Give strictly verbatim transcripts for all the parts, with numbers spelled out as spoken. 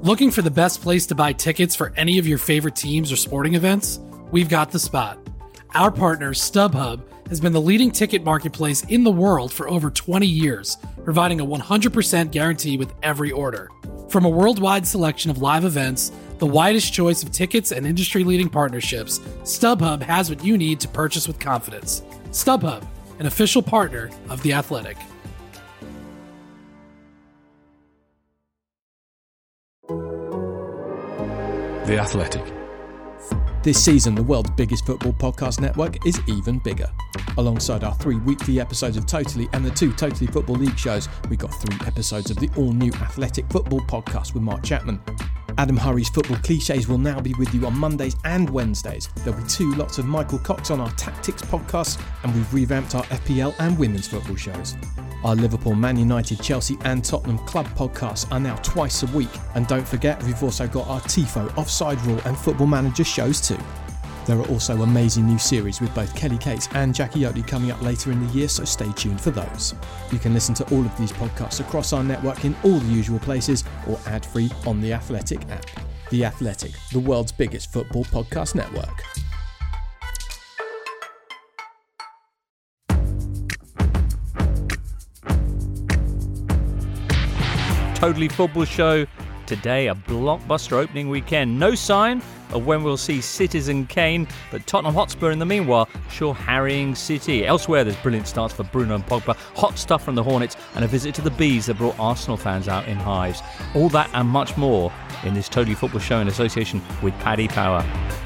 Looking for the best place to buy tickets for any of your favorite teams or sporting events? We've got the spot. Our partner, StubHub, has been the leading ticket marketplace in the world for over twenty years, providing a one hundred percent guarantee with every order. From a worldwide selection of live events, the widest choice of tickets and industry-leading partnerships, StubHub has what you need to purchase with confidence. StubHub, an official partner of The Athletic. The Athletic. This season, the world's biggest football podcast network is even bigger. Alongside our three weekly episodes of Totally and the two Totally Football League shows, we got three episodes of the all-new Athletic Football Podcast with Mark Chapman. Adam Hurrey's Football Clichés will now be with you on Mondays and Wednesdays. There'll be two lots of Michael Cox on our Tactics podcast, and we've revamped our F P L and women's football shows. Our Liverpool, Man United, Chelsea and Tottenham club podcasts are now twice a week. And don't forget, we've also got our Tifo, Offside Rule and Football Manager shows too. There are also amazing new series with both Kelly Cates and Jackie Oatley coming up later in the year, so stay tuned for those. You can listen to all of these podcasts across our network in all the usual places or ad-free on the Athletic app. The Athletic, the world's biggest football podcast network. Totally Football Show. Today, a blockbuster opening weekend. No sign of when we'll see Citizen Kane, but Tottenham Hotspur in the meanwhile sure harrying City. Elsewhere, there's brilliant starts for Bruno and Pogba, hot stuff from the Hornets, and a visit to the Bees that brought Arsenal fans out in hives. All that and much more in this Totally Football Show in association with Paddy Power.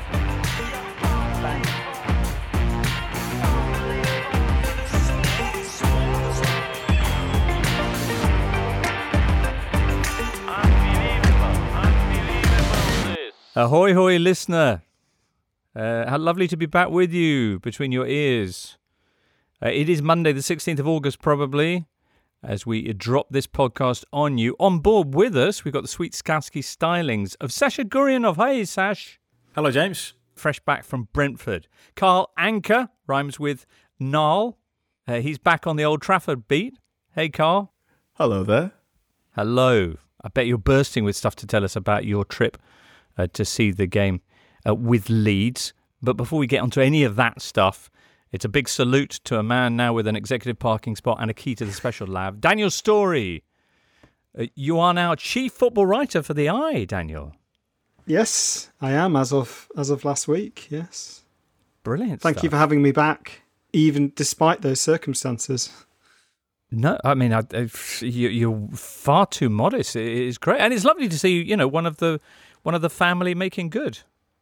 Ahoy, hoy, listener. Uh, how lovely to be back with you between your ears. Uh, it is Monday, the sixteenth of August, probably, as we drop this podcast on you. On board with us, we've got the sweet Skowski stylings of Sasha Guryanov. Hey, Sash. Hello, James. Fresh back from Brentford. Carl Anker rhymes with Gnarl. Uh, he's back on the Old Trafford beat. Hey, Carl. Hello there. Hello. I bet you're bursting with stuff to tell us about your trip Uh, to see the game uh, with Leeds. But before we get onto any of that stuff, it's a big salute to a man now with an executive parking spot and a key to the special lab. Daniel Storey. Uh, you are now chief football writer for The Eye, Daniel. Yes, I am, as of as of last week, yes. Brilliant Thank stuff. you for having me back, even despite those circumstances. No, I mean, I, I, you, you're far too modest. It is great. And it's lovely to see, you know, one of the one of the family making good.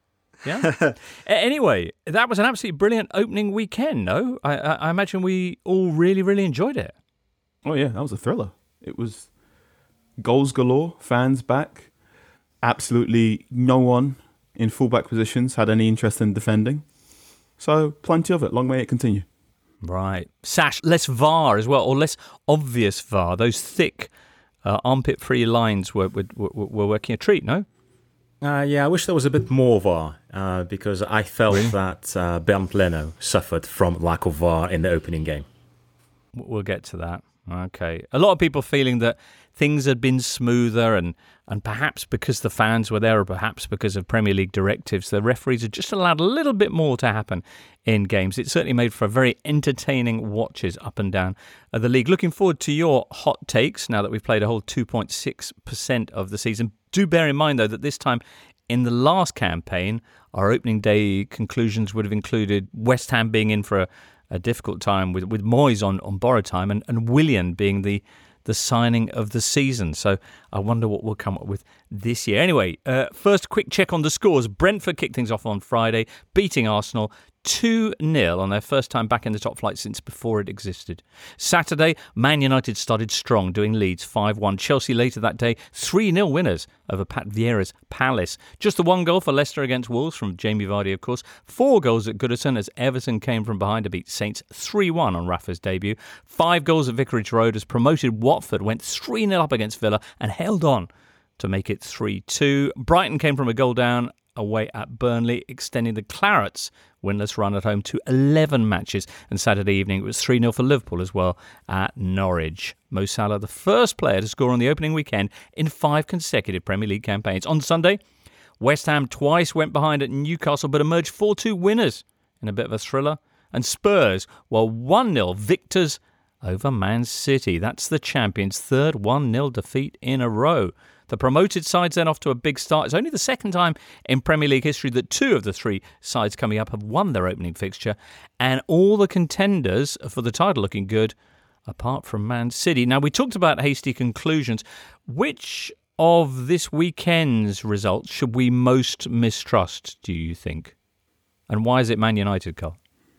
Yeah. Anyway, that was an absolutely brilliant opening weekend, no? I, I, I imagine we all really, really enjoyed it. Oh, yeah, that was a thriller. It was goals galore, fans back. Absolutely no one in fullback positions had any interest in defending. So, plenty of it. Long may it continue. Right. Sash, less V A R as well, or less obvious V A R. Those thick, uh, armpit-free lines were, were, were, were working a treat, no? Uh, yeah, I wish there was a bit more V A R, uh, because I felt really? that uh, Bernd Leno suffered from lack of V A R in the opening game. We'll get to that. Okay. A lot of people feeling that things had been smoother and, and perhaps because the fans were there or perhaps because of Premier League directives, the referees had just allowed a little bit more to happen in games. It certainly made for very entertaining watches up and down the league. Looking forward to your hot takes now that we've played a whole two point six percent of the season. Do bear in mind, though, that this time in the last campaign, our opening day conclusions would have included West Ham being in for a, a difficult time with, with Moyes on, on borrowed time and, and Willian being the, the signing of the season. So I wonder what we'll come up with this year. Anyway, uh, first quick check on the scores. Brentford kicked things off on Friday, beating Arsenal two nil on their first time back in the top flight since before it existed. Saturday, Man United started strong, doing Leeds five one. Chelsea later that day, three nil winners over Pat Vieira's Palace. Just the one goal for Leicester against Wolves from Jamie Vardy, of course. Four goals at Goodison as Everton came from behind to beat Saints three one on Rafa's debut. Five goals at Vicarage Road as promoted Watford went three nil up against Villa and held on to make it three two. Brighton came from a goal down away at Burnley, extending the Clarets' winless run at home to eleven matches. And Saturday evening it was three nil for Liverpool as well at Norwich. Mo Salah, the first player to score on the opening weekend in five consecutive Premier League campaigns. On Sunday, West Ham twice went behind at Newcastle but emerged four two winners in a bit of a thriller. And Spurs were one nil victors over Man City. That's the champions' third one nil defeat in a row. The promoted sides then off to a big start. It's only the second time in Premier League history that two of the three sides coming up have won their opening fixture. And all the contenders for the title looking good, apart from Man City. Now, we talked about hasty conclusions. Which of this weekend's results should we most mistrust, do you think? And why is it Man United, Carl?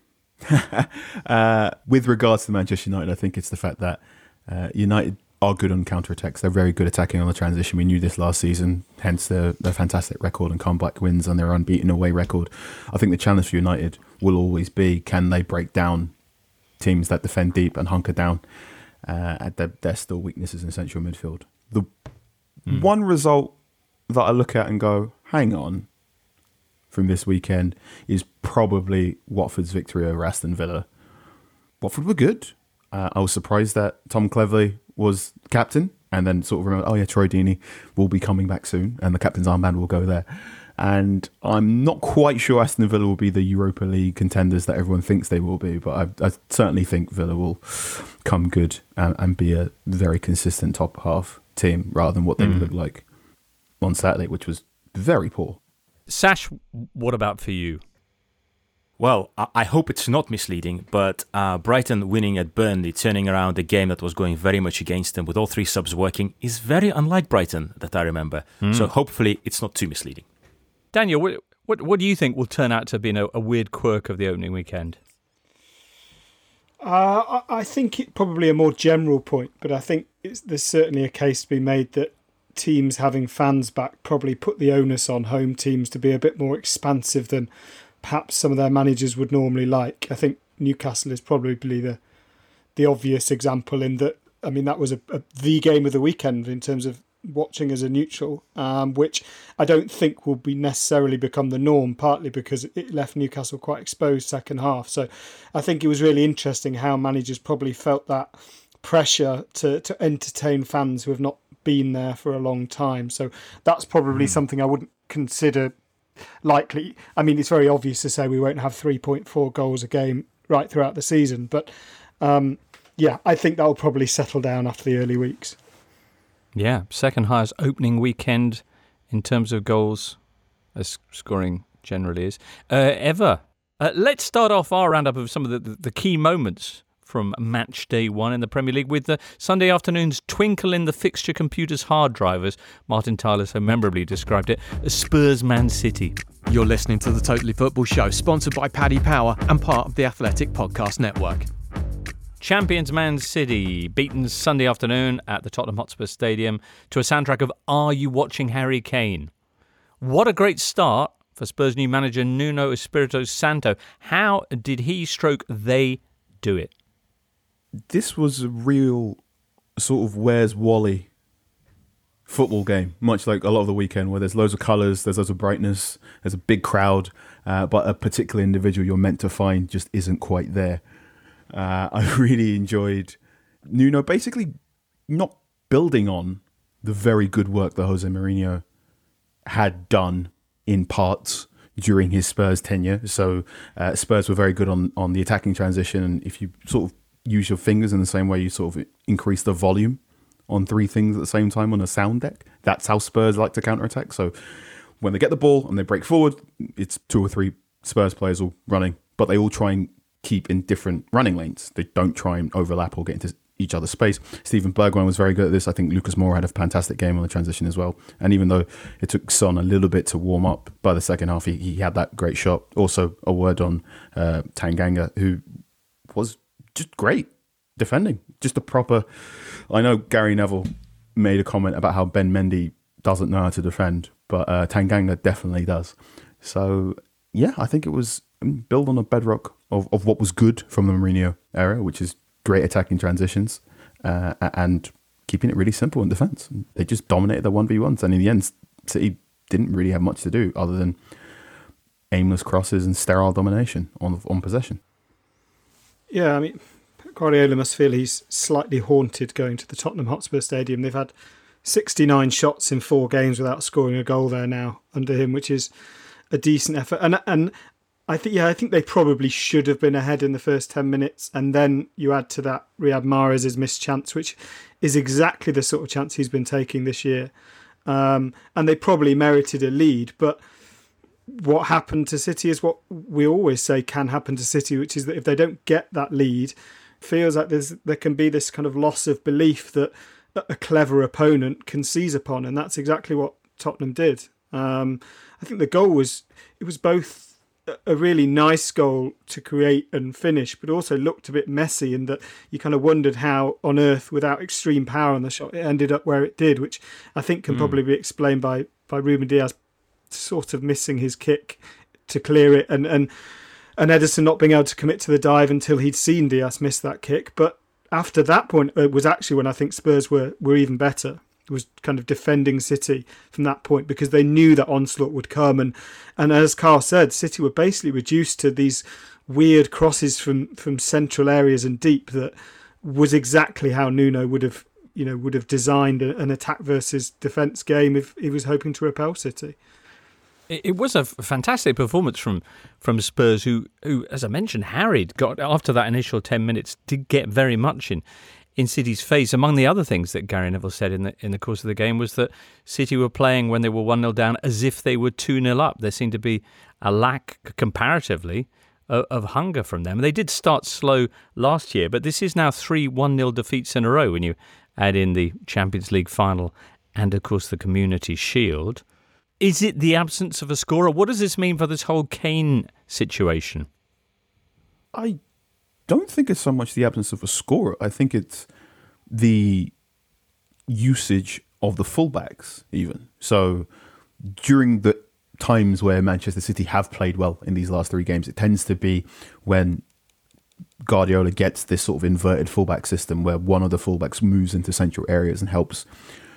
uh, with regards to Manchester United, I think it's the fact that uh, United are good on counter-attacks. They're very good attacking on the transition. We knew this last season, hence their, their fantastic record and comeback wins and their unbeaten away record. I think the challenge for United will always be, can they break down teams that defend deep and hunker down? Uh, their, their still weaknesses in central midfield. The mm. one result that I look at and go, hang on, from this weekend is probably Watford's victory over Aston Villa. Watford were good. Uh, I was surprised that Tom Cleverley was captain, and then sort of remember, oh yeah, Troy Deeney will be coming back soon, and the captain's armband will go there. And I'm not quite sure Aston Villa will be the Europa League contenders that everyone thinks they will be, but I, I certainly think Villa will come good and, and be a very consistent top half team rather than what they mm. looked like on Saturday, which was very poor. Sash, what about for you? Well, I hope it's not misleading, but uh, Brighton winning at Burnley, turning around a game that was going very much against them with all three subs working, is very unlike Brighton that I remember. Mm. So hopefully it's not too misleading. Daniel, what, what what do you think will turn out to be a, a weird quirk of the opening weekend? Uh, I think it probably a more general point, but I think it's, there's certainly a case to be made that teams having fans back probably put the onus on home teams to be a bit more expansive than perhaps some of their managers would normally like. I think Newcastle is probably the the obvious example in that, I mean, that was a, a, the game of the weekend in terms of watching as a neutral, um, which I don't think will be necessarily become the norm, partly because it left Newcastle quite exposed second half. So I think it was really interesting how managers probably felt that pressure to, to entertain fans who have not been there for a long time. So that's probably mm. something I wouldn't consider likely. I mean, it's very obvious to say we won't have three point four goals a game right throughout the season, but um, yeah, I think that will probably settle down after the early weeks. Yeah, second highest opening weekend in terms of goals, as scoring generally is, uh, ever. Uh, let's start off our roundup of some of the, the key moments from match day one in the Premier League with the Sunday afternoon's twinkle in the fixture computer's hard drivers. Martin Tyler so memorably described it as Spurs Man City. You're listening to the Totally Football Show, sponsored by Paddy Power and part of the Athletic Podcast Network. Champions Man City beaten Sunday afternoon at the Tottenham Hotspur Stadium to a soundtrack of Are You Watching Harry Kane? What a great start for Spurs' new manager Nuno Espirito Santo. How did he stroke they do it? This was a real sort of Where's Wally football game, much like a lot of the weekend where there's loads of colours, there's loads of brightness, there's a big crowd, uh, but a particular individual you're meant to find just isn't quite there. Uh, I really enjoyed Nuno basically not building on the very good work that Jose Mourinho had done in parts during his Spurs tenure. So uh, Spurs were very good on, on the attacking transition, and if you sort of use your fingers in the same way you sort of increase the volume on three things at the same time on a sound deck, that's how Spurs like to counterattack. So when they get the ball and they break forward, it's two or three Spurs players all running, but they all try and keep in different running lanes. They don't try and overlap or get into each other's space. Steven Bergwijn was very good at this. I think Lucas Moura had a fantastic game on the transition as well. And even though it took Son a little bit to warm up, by the second half, he, he had that great shot. Also, a word on uh, Tanganga, who was just great defending. Just a proper... I know Gary Neville made a comment about how Ben Mendy doesn't know how to defend, but uh, Tanganga definitely does. So, yeah, I think it was built on a bedrock of, of what was good from the Mourinho era, which is great attacking transitions uh, and keeping it really simple in defence. They just dominated the one v ones, and in the end, City didn't really have much to do other than aimless crosses and sterile domination on on possession. Yeah, I mean, Guardiola must feel he's slightly haunted going to the Tottenham Hotspur Stadium. They've had sixty-nine shots in four games without scoring a goal there now under him, which is a decent effort. And and I think yeah, I think they probably should have been ahead in the first ten minutes, and then you add to that Riyad Mahrez's missed chance, which is exactly the sort of chance he's been taking this year. Um, and they probably merited a lead, but what happened to City is what we always say can happen to City, which is that if they don't get that lead, feels like there's there can be this kind of loss of belief that a clever opponent can seize upon, and that's exactly what Tottenham did. Um, I think the goal was it was both a really nice goal to create and finish, but also looked a bit messy in that you kind of wondered how on earth, without extreme power on the shot, it ended up where it did, which I think can mm. probably be explained by by Ruben Dias sort of missing his kick to clear it, and and and Ederson not being able to commit to the dive until he'd seen Dias miss that kick. But after that point, it was actually when I think Spurs were were even better. It was kind of defending City from that point because they knew that onslaught would come, and and as Carl said, City were basically reduced to these weird crosses from from central areas and deep that was exactly how Nuno would have you know would have designed an attack versus defence game if he was hoping to repel City. It was a fantastic performance from from Spurs, who, who, as I mentioned, harried. Got after that initial ten minutes, did get very much in, in City's face. Among the other things that Gary Neville said in the in the course of the game was that City were playing when they were one nil down as if they were two nil up. There seemed to be a lack, comparatively, of, of hunger from them. They did start slow last year, but this is now three one nil defeats in a row when you add in the Champions League final and, of course, the Community Shield. Is it the absence of a scorer? What does this mean for this whole Kane situation? I don't think it's so much the absence of a scorer. I think it's the usage of the fullbacks, even. So during the times where Manchester City have played well in these last three games, it tends to be when Guardiola gets this sort of inverted fullback system where one of the fullbacks moves into central areas and helps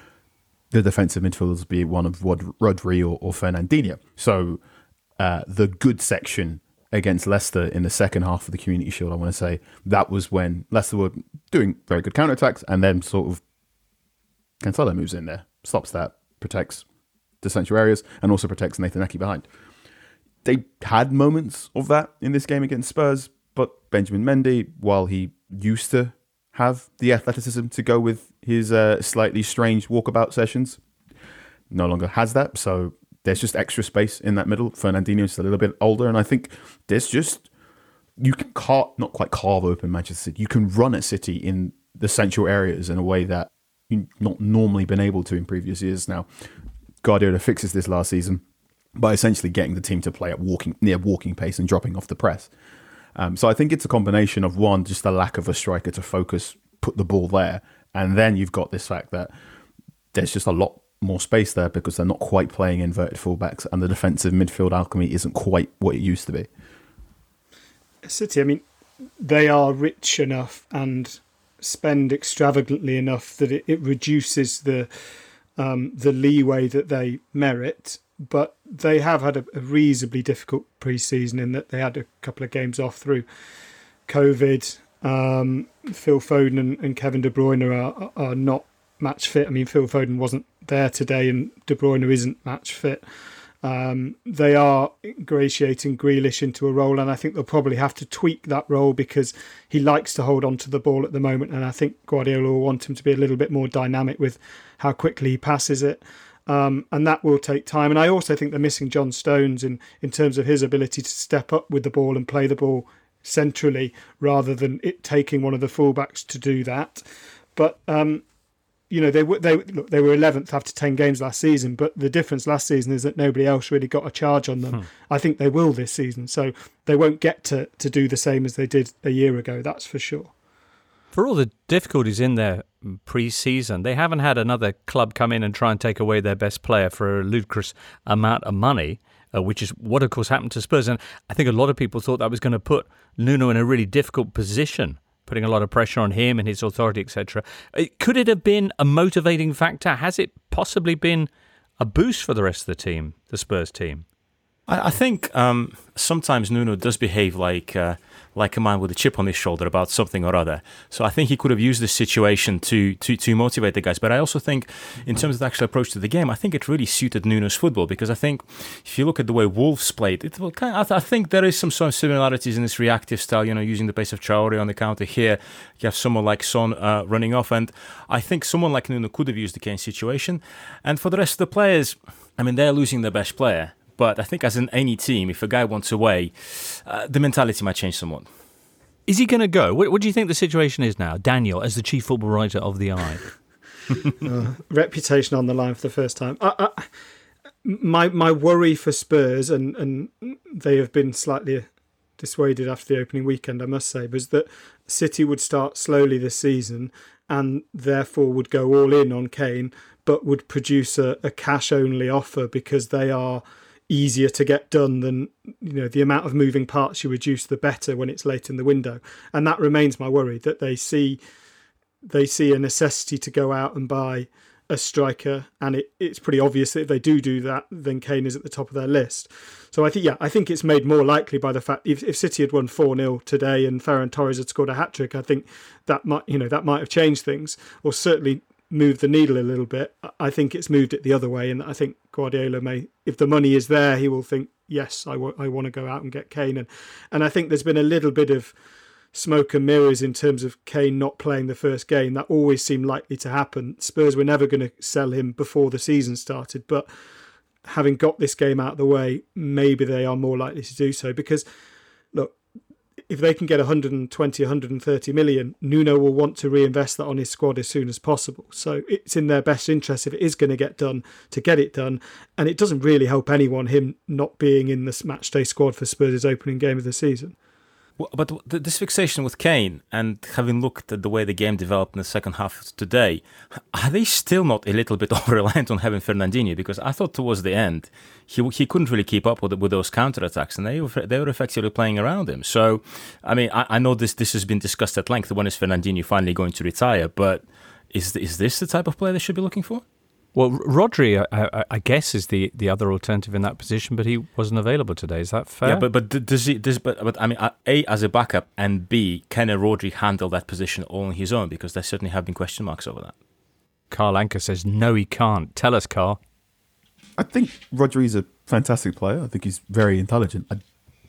the defensive midfielders, be it one of Rod- Rodri or, or Fernandinho. So uh, the good section against Leicester in the second half of the Community Shield, I want to say, that was when Leicester were doing very good counterattacks, and then sort of Cancelo moves in there, stops that, protects the central areas, and also protects Nathan Ake behind. They had moments of that in this game against Spurs, but Benjamin Mendy, while he used to have the athleticism to go with his uh, slightly strange walkabout sessions, no longer has that. So there's just extra space in that middle. Fernandinho's a little bit older, and I think there's just, you can carve, not quite carve open Manchester City. You can run at City in the central areas in a way that you've not normally been able to in previous years. Now, Guardiola fixes this last season by essentially getting the team to play at walking near walking pace and dropping off the press. Um, so I think it's a combination of, one, just the lack of a striker to focus, put the ball there, and then you've got this fact that there's just a lot more space there because they're not quite playing inverted fullbacks, and the defensive midfield alchemy isn't quite what it used to be. City, I mean, they are rich enough and spend extravagantly enough that it, it reduces the um, the leeway that they merit. But they have had a, a reasonably difficult pre-season in that they had a couple of games off through COVID. Um, Phil Foden and, and Kevin De Bruyne are, are not match fit. I mean, Phil Foden wasn't there today and De Bruyne isn't match fit. Um, they are ingratiating Grealish into a role, and I think they'll probably have to tweak that role because he likes to hold on to the ball at the moment, and I think Guardiola will want him to be a little bit more dynamic with how quickly he passes it. Um, and that will take time. And I also think they're missing John Stones in, in terms of his ability to step up with the ball and play the ball centrally rather than it taking one of the fullbacks to do that. But, um, you know, they, they, look, they were eleventh after ten games last season, but the difference last season is that nobody else really got a charge on them. Hmm. I think they will this season. So they won't get to, to do the same as they did a year ago, that's for sure. For all the difficulties in their pre-season, they haven't had another club come in and try and take away their best player for a ludicrous amount of money, uh, which is what, of course, happened to Spurs. And I think a lot of people thought that was going to put Nuno in a really difficult position, putting a lot of pressure on him and his authority, et cetera. Could it have been a motivating factor? Has it possibly been a boost for the rest of the team, the Spurs team? I, I think um, sometimes Nuno does behave like uh, like a man with a chip on his shoulder about something or other. So I think he could have used this situation to to to motivate the guys. But I also think, in terms of the actual approach to the game, I think it really suited Nuno's football, because I think if you look at the way Wolves played, it will kind of, I think there is some sort of similarities in this reactive style. You know, using the pace of Traore on the counter. Here, you have someone like Son uh, running off, and I think someone like Nuno could have used the Kane situation. And for the rest of the players, I mean, they're losing their best player. But I think as in any team, if a guy wants away, uh, the mentality might change somewhat. Is he going to go? What, what do you think the situation is now, Daniel, as the chief football writer of the Eye? uh, reputation on the line for the first time. I, I, my my worry for Spurs, and, and they have been slightly dissuaded after the opening weekend, I must say, was that City would start slowly this season and therefore would go all in on Kane, but would produce a, a cash-only offer because they are easier to get done than, you know, the amount of moving parts you reduce, the better when it's late in the window. And that remains my worry, that they see they see a necessity to go out and buy a striker, and it, it's pretty obvious that if they do do that, then Kane is at the top of their list. So I think, yeah, I think it's made more likely by the fact if, if City had won four nil today and Ferran Torres had scored a hat-trick, I think that might, you know, that might have changed things, or certainly moved the needle a little bit. I think it's moved it the other way, and I think Guardiola may, if the money is there, he will think, yes, I, w- I want to go out and get Kane. And, and I think there's been a little bit of smoke and mirrors in terms of Kane not playing the first game. That always seemed likely to happen. Spurs were never going to sell him before the season started, but having got this game out of the way, maybe they are more likely to do so, because look, if they can get one hundred twenty, one hundred thirty million, Nuno will want to reinvest that on his squad as soon as possible. So it's in their best interest, if it is going to get done, to get it done. And it doesn't really help anyone, him not being in the matchday squad for Spurs' opening game of the season. Well, but this fixation with Kane, and having looked at the way the game developed in the second half today, are they still not a little bit over-reliant on having Fernandinho? Because I thought towards the end, he he couldn't really keep up with with those counter-attacks, and they were, they were effectively playing around him. So, I mean, I, I know this this has been discussed at length. When is Fernandinho finally going to retire? But is is this the type of player they should be looking for? Well, Rodri, I, I guess, is the, the other alternative in that position, but he wasn't available today. Is that fair? Yeah, but but does he? Does but, but I mean, A, as a backup, and B, can a Rodri handle that position all on his own? Because there certainly have been question marks over that. Carl Anker says no, he can't. Tell us, Carl. I think Rodri's a fantastic player. I think he's very intelligent. I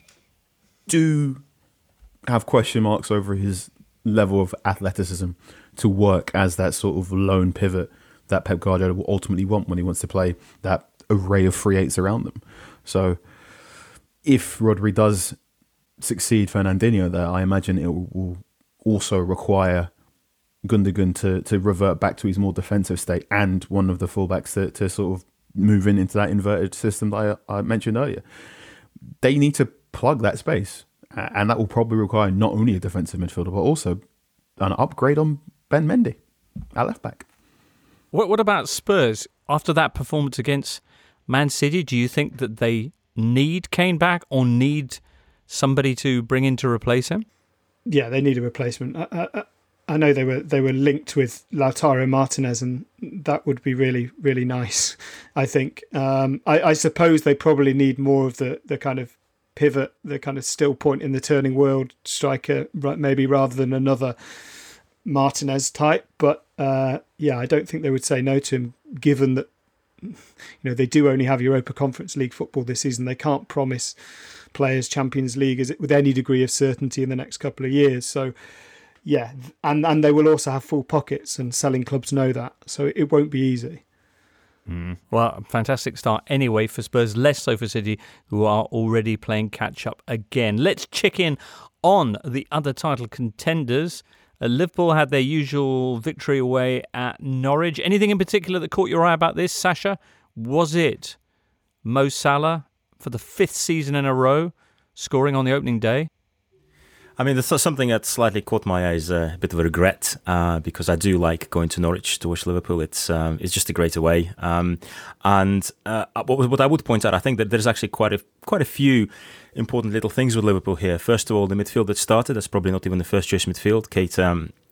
do have question marks over his level of athleticism to work as that sort of lone pivot that Pep Guardiola will ultimately want when he wants to play that array of free eights around them. So if Rodri does succeed Fernandinho there, I imagine it will also require Gundogan to, to revert back to his more defensive state, and one of the fullbacks to, to sort of move in into that inverted system that I, I mentioned earlier. They need to plug that space, and that will probably require not only a defensive midfielder, but also an upgrade on Ben Mendy at left back. What, what about Spurs? After that performance against Man City, do you think that they need Kane back or need somebody to bring in to replace him? Yeah, they need a replacement. I, I, I know they were they were linked with Lautaro Martinez, and that would be really, really nice, I think. Um, I, I suppose they probably need more of the, the kind of pivot, the kind of still point in the turning world striker, maybe, rather than another Martinez type. But uh, yeah, I don't think they would say no to him, given that, you know, they do only have Europa Conference League football this season. They can't promise players Champions League is it with any degree of certainty in the next couple of years. So yeah, and and they will also have full pockets, and selling clubs know that, so it won't be easy. Mm. Well, fantastic start anyway for Spurs, less so for City, who are already playing catch up again. Let's check in on the other title contenders. Uh, Liverpool had their usual victory away at Norwich. Anything in particular that caught your eye about this, Sasha? Was it Mo Salah for the fifth season in a row scoring on the opening day? I mean, there's something that slightly caught my eye is a bit of a regret uh, because I do like going to Norwich to watch Liverpool. It's um, it's just a great away. Um, and uh, what, what I would point out, I think that there's actually quite a quite a few important little things with Liverpool here. First of all, the midfield that started, that's probably not even the first choice midfield. Keita, um,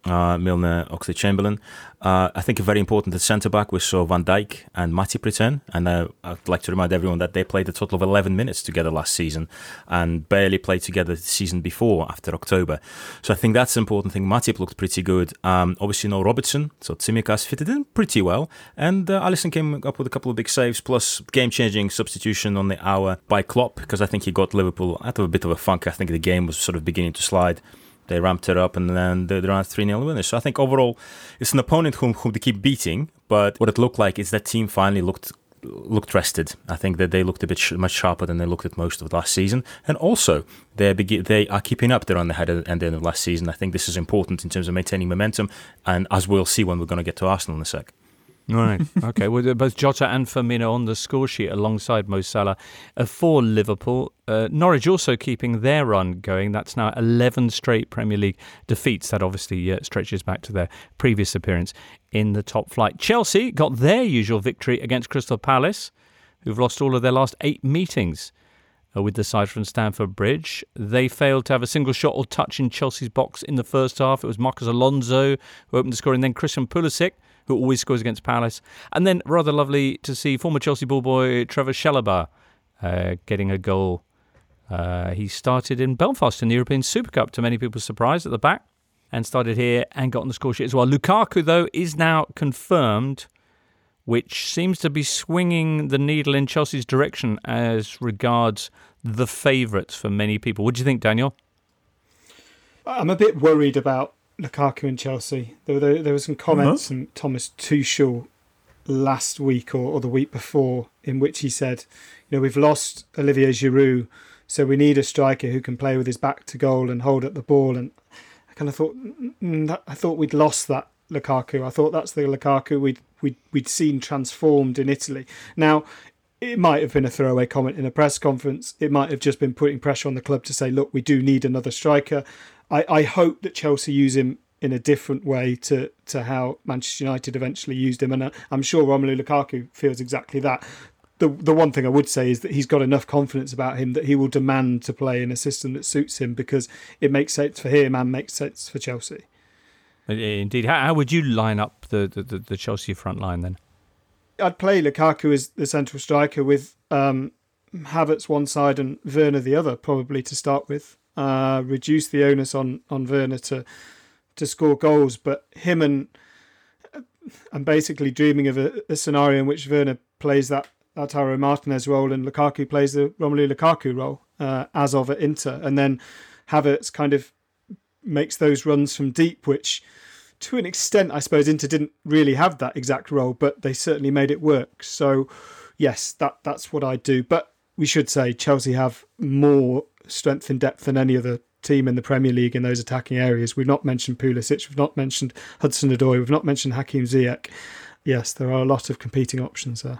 uh, Milner, Oxlade-Chamberlain. Uh, I think very important at centre-back, we saw Van Dijk and Matip return. And uh, I'd like to remind everyone that they played a total of eleven minutes together last season and barely played together the season before, after October. So I think that's an important thing. Matip looked pretty good. Um, obviously, no Robertson, so Tsimikas fitted in pretty well. And uh, Alisson came up with a couple of big saves, plus game-changing substitution on the hour by Klopp, because I think he got Liverpool out of a bit of a funk. I think the game was sort of beginning to slide. They ramped it up and then they're around three nil winners. So I think overall, it's an opponent whom, whom they keep beating. But what it looked like is that team finally looked looked rested. I think that they looked a bit sh- much sharper than they looked at most of last season. And also, they be- they are keeping up their on the head at the end of last season. I think this is important in terms of maintaining momentum. And as we'll see when we're going to get to Arsenal in a sec. Right. Okay. Well, both Jota and Firmino on the score sheet alongside Mo Salah uh, for Liverpool. Uh, Norwich also keeping their run going. That's now eleven straight Premier League defeats. That obviously uh, stretches back to their previous appearance in the top flight. Chelsea got their usual victory against Crystal Palace, who've lost all of their last eight meetings uh, with the side from Stamford Bridge. They failed to have a single shot or touch in Chelsea's box in the first half. It was Marcos Alonso who opened the score, and then Christian Pulisic, who always scores against Palace. And then rather lovely to see former Chelsea ballboy Trevor Chalobah uh, getting a goal. Uh, he started in Belfast in the European Super Cup, to many people's surprise, at the back, and started here and got on the score sheet as well. Lukaku, though, is now confirmed, which seems to be swinging the needle in Chelsea's direction as regards the favourites for many people. What do you think, Daniel? I'm a bit worried about Lukaku and Chelsea. There, there, there were some comments uh-huh. from Thomas Tuchel last week or, or the week before in which he said, you know, we've lost Olivier Giroud, so we need a striker who can play with his back to goal and hold up the ball. And I kind of thought, mm, that, I thought we'd lost that Lukaku. I thought that's the Lukaku we'd, we'd, we'd seen transformed in Italy. Now, it might have been a throwaway comment in a press conference. It might have just been putting pressure on the club to say, look, we do need another striker. I, I hope that Chelsea use him in a different way to, to how Manchester United eventually used him. And I'm sure Romelu Lukaku feels exactly that. The the one thing I would say is that he's got enough confidence about him that he will demand to play in a system that suits him, because it makes sense for him and makes sense for Chelsea. Indeed. How, how would you line up the, the, the Chelsea front line then? I'd play Lukaku as the central striker with um, Havertz one side and Werner the other, probably to start with. Uh, reduce the onus on, on Werner to to score goals, but him and I'm basically dreaming of a, a scenario in which Werner plays that Lautaro Martinez role and Lukaku plays the Romelu Lukaku role uh, as of at Inter, and then Havertz kind of makes those runs from deep, which to an extent I suppose Inter didn't really have that exact role, but they certainly made it work. So yes, that that's what I do. But we should say Chelsea have more strength and depth than any other team in the Premier League in those attacking areas. We've not mentioned Pulisic, we've not mentioned Hudson-Odoi, we've not mentioned Hakim Ziyech. Yes, there are a lot of competing options there.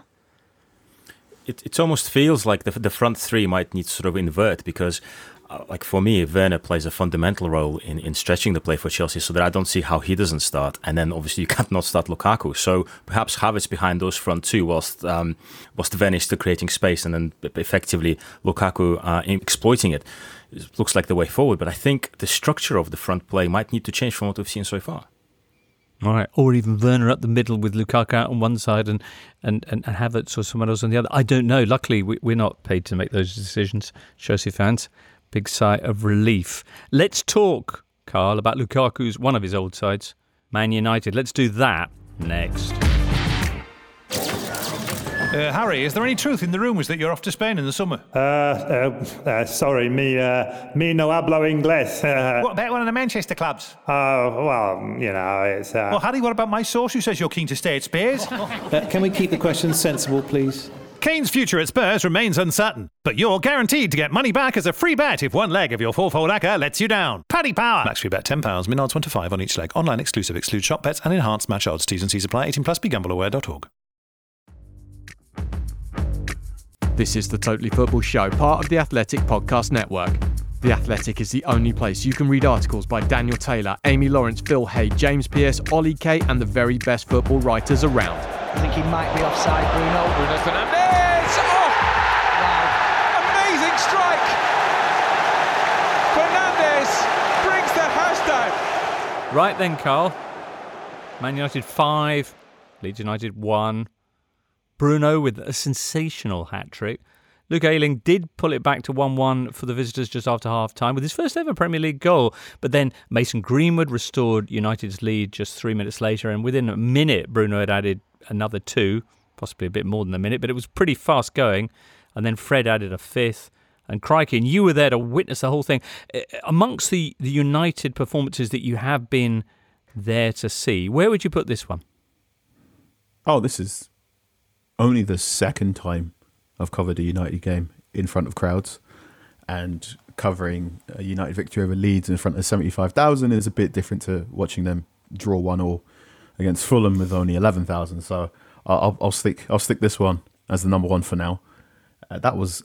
It it almost feels like the the front three might need to sort of invert, because uh, like for me, Werner plays a fundamental role in, in stretching the play for Chelsea, so that I don't see how he doesn't start. And then obviously you can't not start Lukaku. So perhaps Havertz behind those front two, whilst um, whilst Werner is still creating space, and then effectively Lukaku uh, exploiting it. It looks like the way forward. But I think the structure of the front play might need to change from what we've seen so far. All right, or even Werner up the middle with Lukaku out on one side and, and, and, and Havertz or someone else on the other. I don't know. Luckily, we, we're not paid to make those decisions, Chelsea fans. Big sigh of relief. Let's talk, Carl, about Lukaku's, one of his old sides, Man United. Let's do that next. Uh, Harry, is there any truth in the rumours that you're off to Spain in the summer? Uh, uh, uh sorry, me, uh, me no hablo inglés. Uh, what about one of the Manchester clubs? Oh, uh, well, you know, it's... Uh... Well, Harry, what about my source who says you're keen to stay at Spurs? uh, can we keep the questions sensible, please? Kane's future at Spurs remains uncertain, but you're guaranteed to get money back as a free bet if one leg of your four-fold acca lets you down. Paddy Power! Max free bet ten pounds, min odds one to five on each leg. Online exclusive, exclude shop bets and enhanced match odds. T's and C's apply. eighteen plus, be gamble aware dot org. This is the Totally Football Show, part of the Athletic Podcast Network. The Athletic is the only place you can read articles by Daniel Taylor, Amy Lawrence, Phil Hay, James Pearce, Ollie Kay, and the very best football writers around. I think he might be offside, Bruno. Bruno Fernandes! Oh! Wow. Amazing strike! Fernandes brings the house down. Right then, Carl. Man United five, Leeds United one. Bruno with a sensational hat-trick. Luke Ayling did pull it back to one one for the visitors just after half-time with his first ever Premier League goal. But then Mason Greenwood restored United's lead just three minutes later, and within a minute, Bruno had added another two, possibly a bit more than a minute, but it was pretty fast going. And then Fred added a fifth. And crikey, and you were there to witness the whole thing. Amongst the, the United performances that you have been there to see, where would you put this one? Oh, this is only the second time I've covered a United game in front of crowds, and covering a United victory over Leeds in front of seventy-five thousand is a bit different to watching them draw one all against Fulham with only eleven thousand. So I'll, I'll stick I'll stick this one as the number one for now. Uh, that was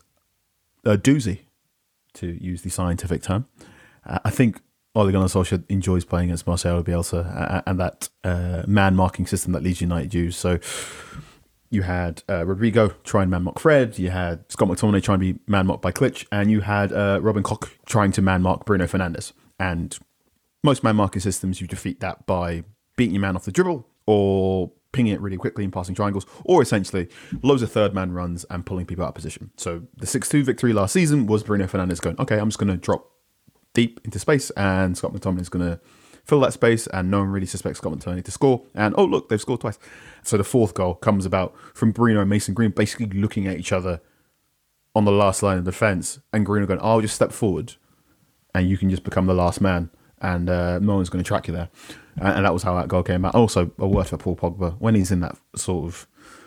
a doozy, to use the scientific term. Uh, I think Ole Gunnar Solskjaer enjoys playing against Marcelo Bielsa uh, and that uh, man-marking system that Leeds United use. So you had uh, Rodrigo try and man-mark Fred, you had Scott McTominay try and be man-marked by Klitsch, and you had uh, Robin Koch trying to man-mark Bruno Fernandes. And most man-marking systems, you defeat that by beating your man off the dribble or pinging it really quickly and passing triangles, or essentially loads of third-man runs and pulling people out of position. So the six two victory last season was Bruno Fernandes going, okay, I'm just going to drop deep into space, and Scott McTominay is going to fill that space, and no one really suspects Scott McTominay to score. And oh, look, they've scored twice. So the fourth goal comes about from Bruno and Mason Green basically looking at each other on the last line of defence, and Bruno going, oh, I'll just step forward, and you can just become the last man, and uh, no one's going to track you there. And, and that was how that goal came out. Also, a word for Paul Pogba, when he's in that sort of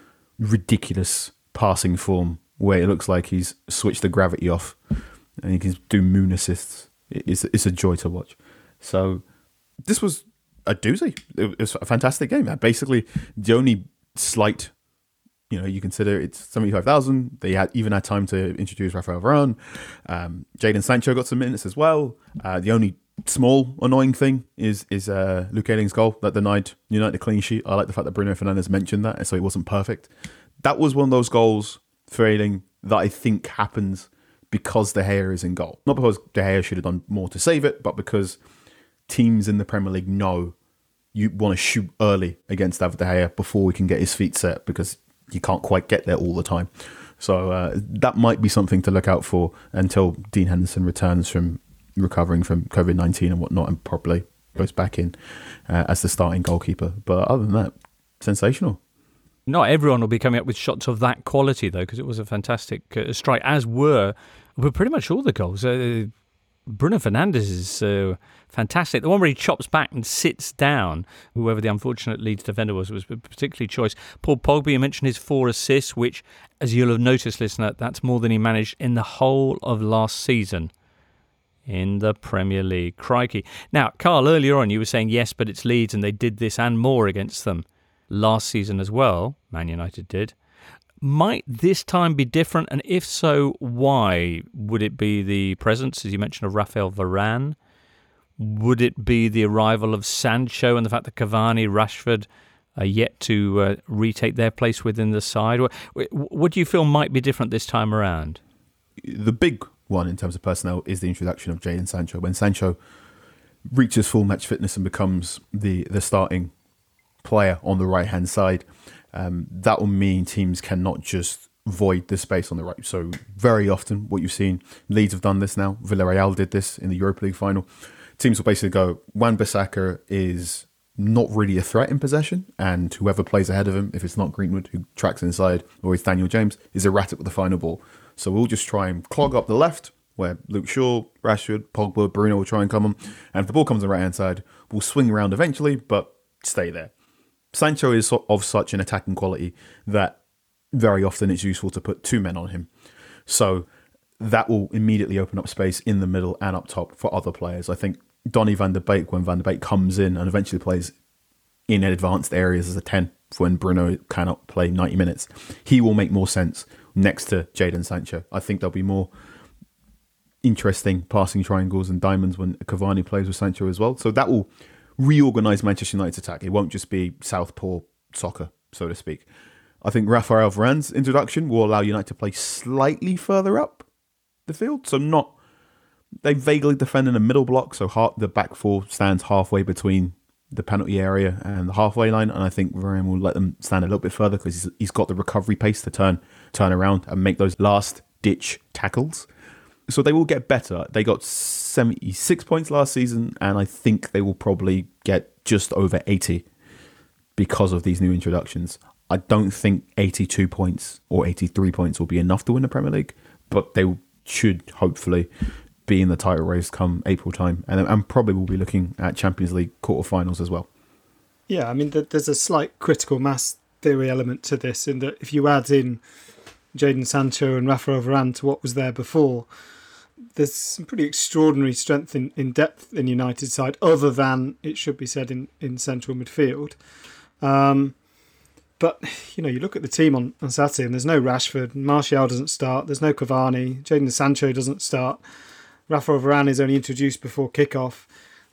ridiculous passing form where it looks like he's switched the gravity off and he can do moon assists, it's, it's a joy to watch. So this was a doozy. It was a fantastic game. Basically, the only slight, you know, you consider it's seventy-five thousand. They had even had time to introduce Rafael Varane. Um, Jadon Sancho got some minutes as well. Uh, the only small annoying thing is is uh, Luke Ayling's goal that denied United a clean sheet. I like the fact that Bruno Fernandes mentioned that, so it wasn't perfect. That was one of those goals for Ayling that I think happens because De Gea is in goal. Not because De Gea should have done more to save it, but because teams in the Premier League know you want to shoot early against David De Gea before he can get his feet set, because you can't quite get there all the time. So uh, that might be something to look out for until Dean Henderson returns from recovering from covid nineteen and whatnot, and probably goes back in uh, as the starting goalkeeper. But other than that, sensational. Not everyone will be coming up with shots of that quality, though, because it was a fantastic uh, strike, as were, were pretty much all the goals. Uh, Bruno Fernandes is uh, fantastic. The one where he chops back and sits down, whoever the unfortunate Leeds defender was, was particularly choice. Paul Pogba, you mentioned his four assists, which, as you'll have noticed, listener, that's more than he managed in the whole of last season in the Premier League. Crikey. Now, Carl, earlier on you were saying, yes, but it's Leeds and they did this and more against them last season as well. Man United did. Might this time be different? And if so, why? Would it be the presence, as you mentioned, of Rafael Varane? Would it be the arrival of Sancho and the fact that Cavani, Rashford are yet to uh, retake their place within the side? What, what do you feel might be different this time around? The big one in terms of personnel is the introduction of Jadon Sancho. When Sancho reaches full match fitness and becomes the, the starting player on the right-hand side, um, that will mean teams cannot just void the space on the right. So very often what you've seen, Leeds have done this now, Villarreal did this in the Europa League final. Teams will basically go, Wan-Bissaka is not really a threat in possession, and whoever plays ahead of him, if it's not Greenwood who tracks inside or it's Daniel James, is erratic with the final ball. So we'll just try and clog up the left, where Luke Shaw, Rashford, Pogba, Bruno will try and come on. And if the ball comes on the right-hand side, we'll swing around eventually, but stay there. Sancho is of such an attacking quality that very often it's useful to put two men on him. So that will immediately open up space in the middle and up top for other players. I think Donny van der Beek, when Van der Beek comes in and eventually plays in advanced areas as a ten, when Bruno cannot play ninety minutes, he will make more sense next to Jadon Sancho. I think there'll be more interesting passing triangles and diamonds when Cavani plays with Sancho as well. So that will reorganise Manchester United's attack. It won't just be southpaw soccer, so to speak. I think Rafael Varane's introduction will allow United to play slightly further up the field. So not They vaguely defend in a middle block, so half, the back four stands halfway between the penalty area and the halfway line, and I think Varane will let them stand a little bit further because he's, he's got the recovery pace to turn turn around and make those last ditch tackles. So they will get better. They got seventy-six points last season, and I think they will probably get just over eighty because of these new introductions. I don't think eighty-two points or eighty-three points will be enough to win the Premier League, but they should hopefully be in the title race come April time, and, and probably will be looking at Champions League quarterfinals as well. Yeah, I mean, there's a slight critical mass theory element to this, in that if you add in Jadon Sancho and Rafael Varane to what was there before, there's some pretty extraordinary strength in, in depth in United side, other than, it should be said, in, in central midfield. Um, but, you know, you look at the team on, on Saturday and there's no Rashford, Martial doesn't start, there's no Cavani, Jadon Sancho doesn't start, Rafael Varane is only introduced before kickoff.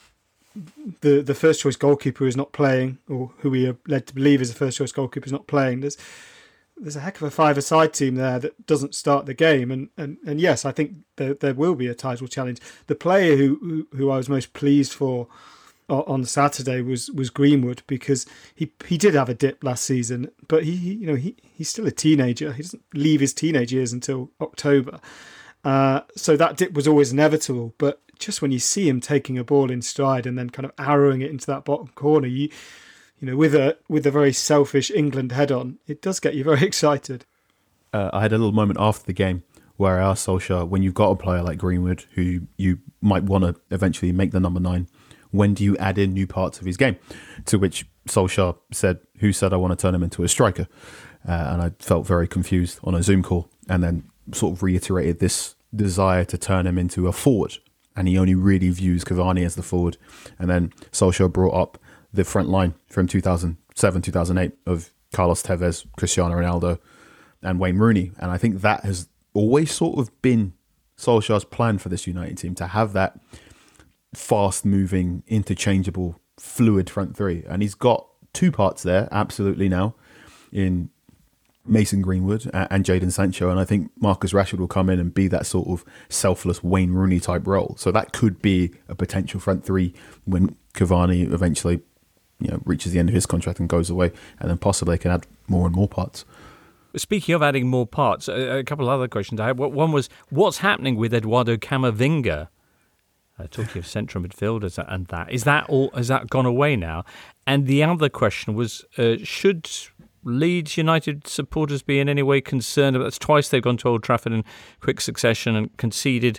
The the first choice goalkeeper is not playing, or who we are led to believe is the first choice goalkeeper is not playing. There's there's a heck of a five-a-side team there that doesn't start the game, and, and, and yes, I think there there will be a title challenge. The player who who, who I was most pleased for on Saturday was was Greenwood, because he he did have a dip last season, but he, he you know he he's still a teenager. He doesn't leave his teenage years until October. Uh, so that dip was always inevitable, but just when you see him taking a ball in stride and then kind of arrowing it into that bottom corner, you you know, with a with a very selfish England head on, it does get you very excited. Uh, I had a little moment after the game where I asked Solskjaer, when you've got a player like Greenwood who you might want to eventually make the number nine, when do you add in new parts of his game? To which Solskjaer said, who said I want to turn him into a striker? Uh, and I felt very confused on a Zoom call, and then sort of reiterated this desire to turn him into a forward, and he only really views Cavani as the forward. And then Solskjaer brought up the front line from two thousand seven, two thousand eight of Carlos Tevez, Cristiano Ronaldo and Wayne Rooney, and I think that has always sort of been Solskjaer's plan for this United team, to have that fast moving, interchangeable, fluid front three, and he's got two parts there absolutely now in Mason Greenwood and Jadon Sancho, and I think Marcus Rashford will come in and be that sort of selfless Wayne Rooney type role. So that could be a potential front three when Cavani eventually, you know, reaches the end of his contract and goes away, and then possibly they can add more and more parts. Speaking of adding more parts, a, a couple of other questions I had. One was, what's happening with Eduardo Camavinga? Uh, talking of central midfielders and that, is that all? Has that gone away now? And the other question was, uh, should Leeds United supporters be in any way concerned about? It's twice they've gone to Old Trafford in quick succession and conceded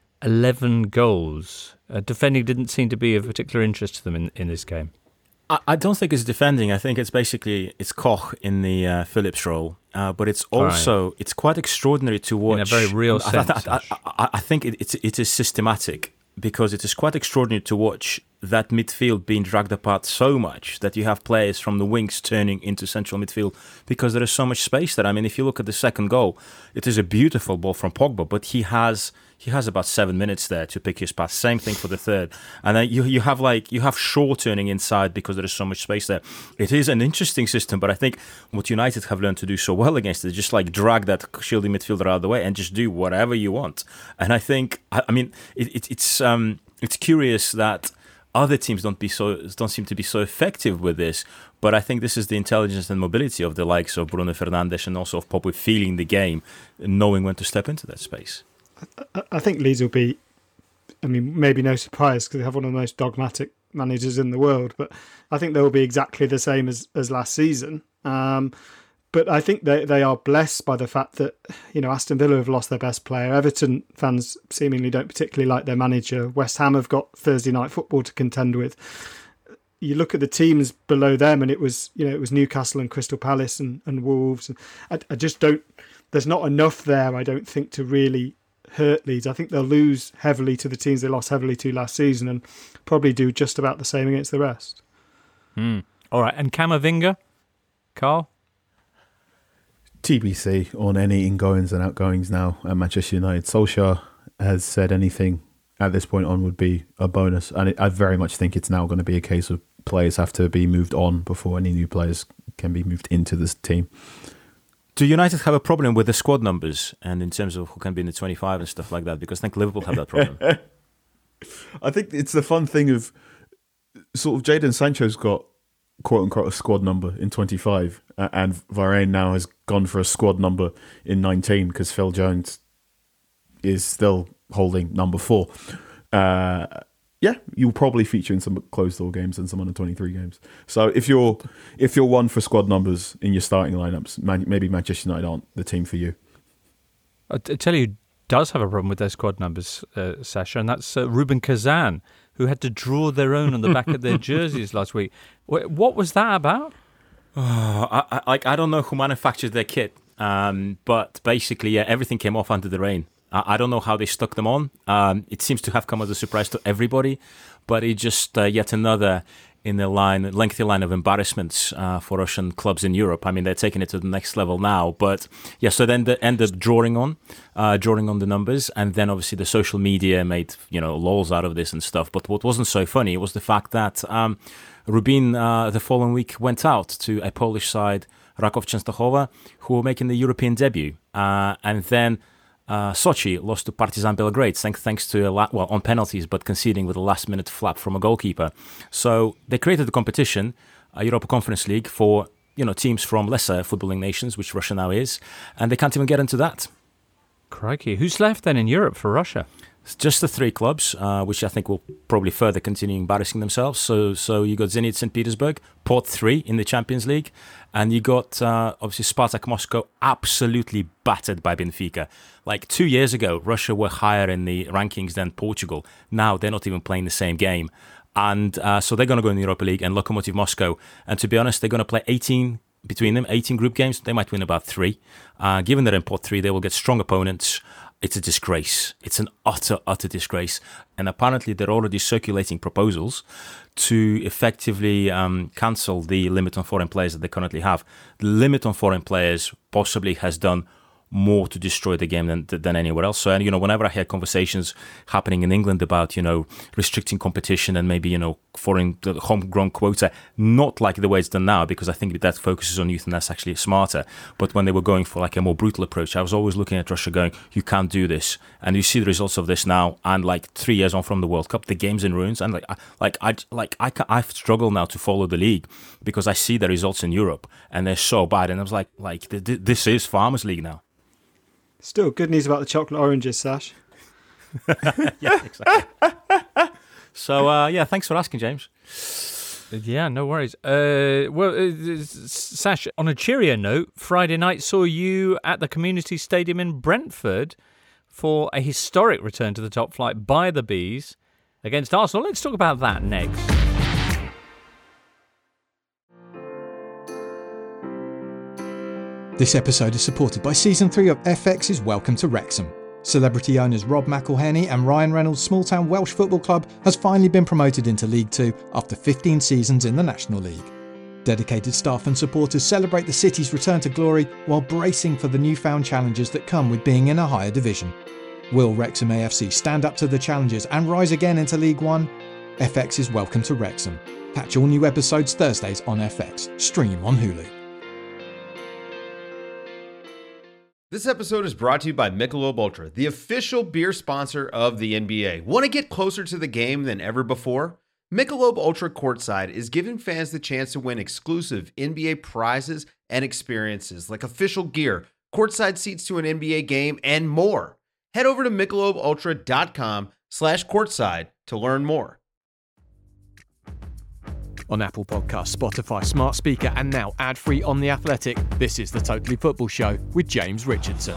eleven goals. Uh, defending didn't seem to be of particular interest to them in, in this game. I, I don't think it's defending. I think it's basically it's Koch in the uh, Phillips role, uh, but it's also right. It's quite extraordinary to watch in a very real I, sense. I, I, I, I think it, it's it is systematic, because it is quite extraordinary to watch that midfield being dragged apart so much that you have players from the wings turning into central midfield because there is so much space there. I mean, if you look at the second goal, it is a beautiful ball from Pogba, but he has he has about seven minutes there to pick his pass. Same thing for the third. And then you you have like you have Shaw turning inside because there is so much space there. It is an interesting system, but I think what United have learned to do so well against it is just like drag that shielding midfielder out of the way and just do whatever you want. And I think, I, I mean, it, it, it's um, it's curious that other teams don't be so don't seem to be so effective with this, but I think this is the intelligence and mobility of the likes of Bruno Fernandes and also of Pogba feeling the game, knowing when to step into that space. I, I think Leeds will be, I mean, maybe no surprise because they have one of the most dogmatic managers in the world, but I think they will be exactly the same as, as last season. Um, But I think they, they are blessed by the fact that, you know, Aston Villa have lost their best player. Everton fans seemingly don't particularly like their manager. West Ham have got Thursday night football to contend with. You look at the teams below them and it was, you know, it was Newcastle and Crystal Palace and, and Wolves. And I, I just don't, there's not enough there, I don't think, to really hurt Leeds. I think they'll lose heavily to the teams they lost heavily to last season and probably do just about the same against the rest. Mm. All right. And Camavinga, Carl? T B C on any ingoings and outgoings now at Manchester United. Solskjaer has said anything at this point on would be a bonus, and it, I very much think it's now going to be a case of players have to be moved on before any new players can be moved into this team. Do United have a problem with the squad numbers and in terms of who can be in the twenty-five and stuff like that? Because I think Liverpool have that problem. I think it's the fun thing of sort of Jadon Sancho's got quote unquote a squad number in twenty-five, uh, and Varane now has gone for a squad number in nineteen because Phil Jones is still holding number four. Uh, yeah, you'll probably feature in some closed door games and some under twenty-three games. So if you're if you're one for squad numbers in your starting lineups, man, maybe Manchester United aren't the team for you. I tell you, who does have a problem with their squad numbers, uh, Sasha, and that's uh, Ruben Kazan, who had to draw their own on the back of their jerseys last week. What was that about? Oh, I, I, like I don't know who manufactured their kit, um, but basically, yeah, everything came off under the rain. I, I don't know how they stuck them on. Um, it seems to have come as a surprise to everybody, but it's just uh, yet another in the line, lengthy line of embarrassments uh, for Russian clubs in Europe. I mean, they're taking it to the next level now. But yeah, so then they end up drawing on, uh, drawing on the numbers, and then obviously the social media made you know lols out of this and stuff. But what wasn't so funny was the fact that um, Rubin uh, the following week went out to a Polish side, Raków Częstochowa, who were making the European debut, uh, and then. Uh, Sochi lost to Partizan Belgrade thanks, thanks to, a la- well, on penalties, but conceding with a last-minute flap from a goalkeeper. So they created the competition, a Europa Conference League, for you know teams from lesser footballing nations, which Russia now is, and they can't even get into that. Crikey. Who's left then in Europe for Russia? It's just the three clubs, uh, which I think will probably further continue embarrassing themselves. So so you got Zenit Saint Petersburg, Port three in the Champions League, and you got uh, obviously Spartak Moscow absolutely battered by Benfica. Like two years ago, Russia were higher in the rankings than Portugal. Now they're not even playing the same game. And uh, so they're going to go in the Europa League and Lokomotiv Moscow. And to be honest, they're going to play eighteen between them, eighteen group games. They might win about three. Uh, given they're in Port three, they will get strong opponents. It's a disgrace. It's an utter, utter disgrace. And apparently they're already circulating proposals to effectively um, cancel the limit on foreign players that they currently have. The limit on foreign players possibly has done more to destroy the game than than anywhere else. So, and, you know, whenever I hear conversations happening in England about, you know, restricting competition and maybe, you know, foreign the homegrown quota, not like the way it's done now, because I think that focuses on youth and that's actually smarter. But when they were going for like a more brutal approach, I was always looking at Russia going, you can't do this. And you see the results of this now. And like three years on from the World Cup, the game's in ruins. And like, I, like I, like I, I struggle now to follow the league because I see the results in Europe and they're so bad. And I was like, like this is Farmers League now. Still, good news about the chocolate oranges, Sash. Yeah, exactly. So, uh, yeah, thanks for asking, James. Yeah, no worries. Uh, well, uh, Sash, on a cheerier note, Friday night saw you at the Community Stadium in Brentford for a historic return to the top flight by the Bees against Arsenal. Let's talk about that next. This episode is supported by Season three of F X's Welcome to Wrexham. Celebrity owners Rob McElhenney and Ryan Reynolds' small-town Welsh football club has finally been promoted into League Two after fifteen seasons in the National League. Dedicated staff and supporters celebrate the city's return to glory while bracing for the newfound challenges that come with being in a higher division. Will Wrexham A F C stand up to the challenges and rise again into League One? F X's Welcome to Wrexham. Catch all new episodes Thursdays on F X. Stream on Hulu. This episode is brought to you by Michelob Ultra, the official beer sponsor of the N B A. Want to get closer to the game than ever before? Michelob Ultra Courtside is giving fans the chance to win exclusive N B A prizes and experiences like official gear, courtside seats to an N B A game, and more. Head over to michelobultra.com slash courtside to learn more. On Apple Podcasts, Spotify, Smart Speaker, and now ad-free on The Athletic, this is the Totally Football Show with James Richardson.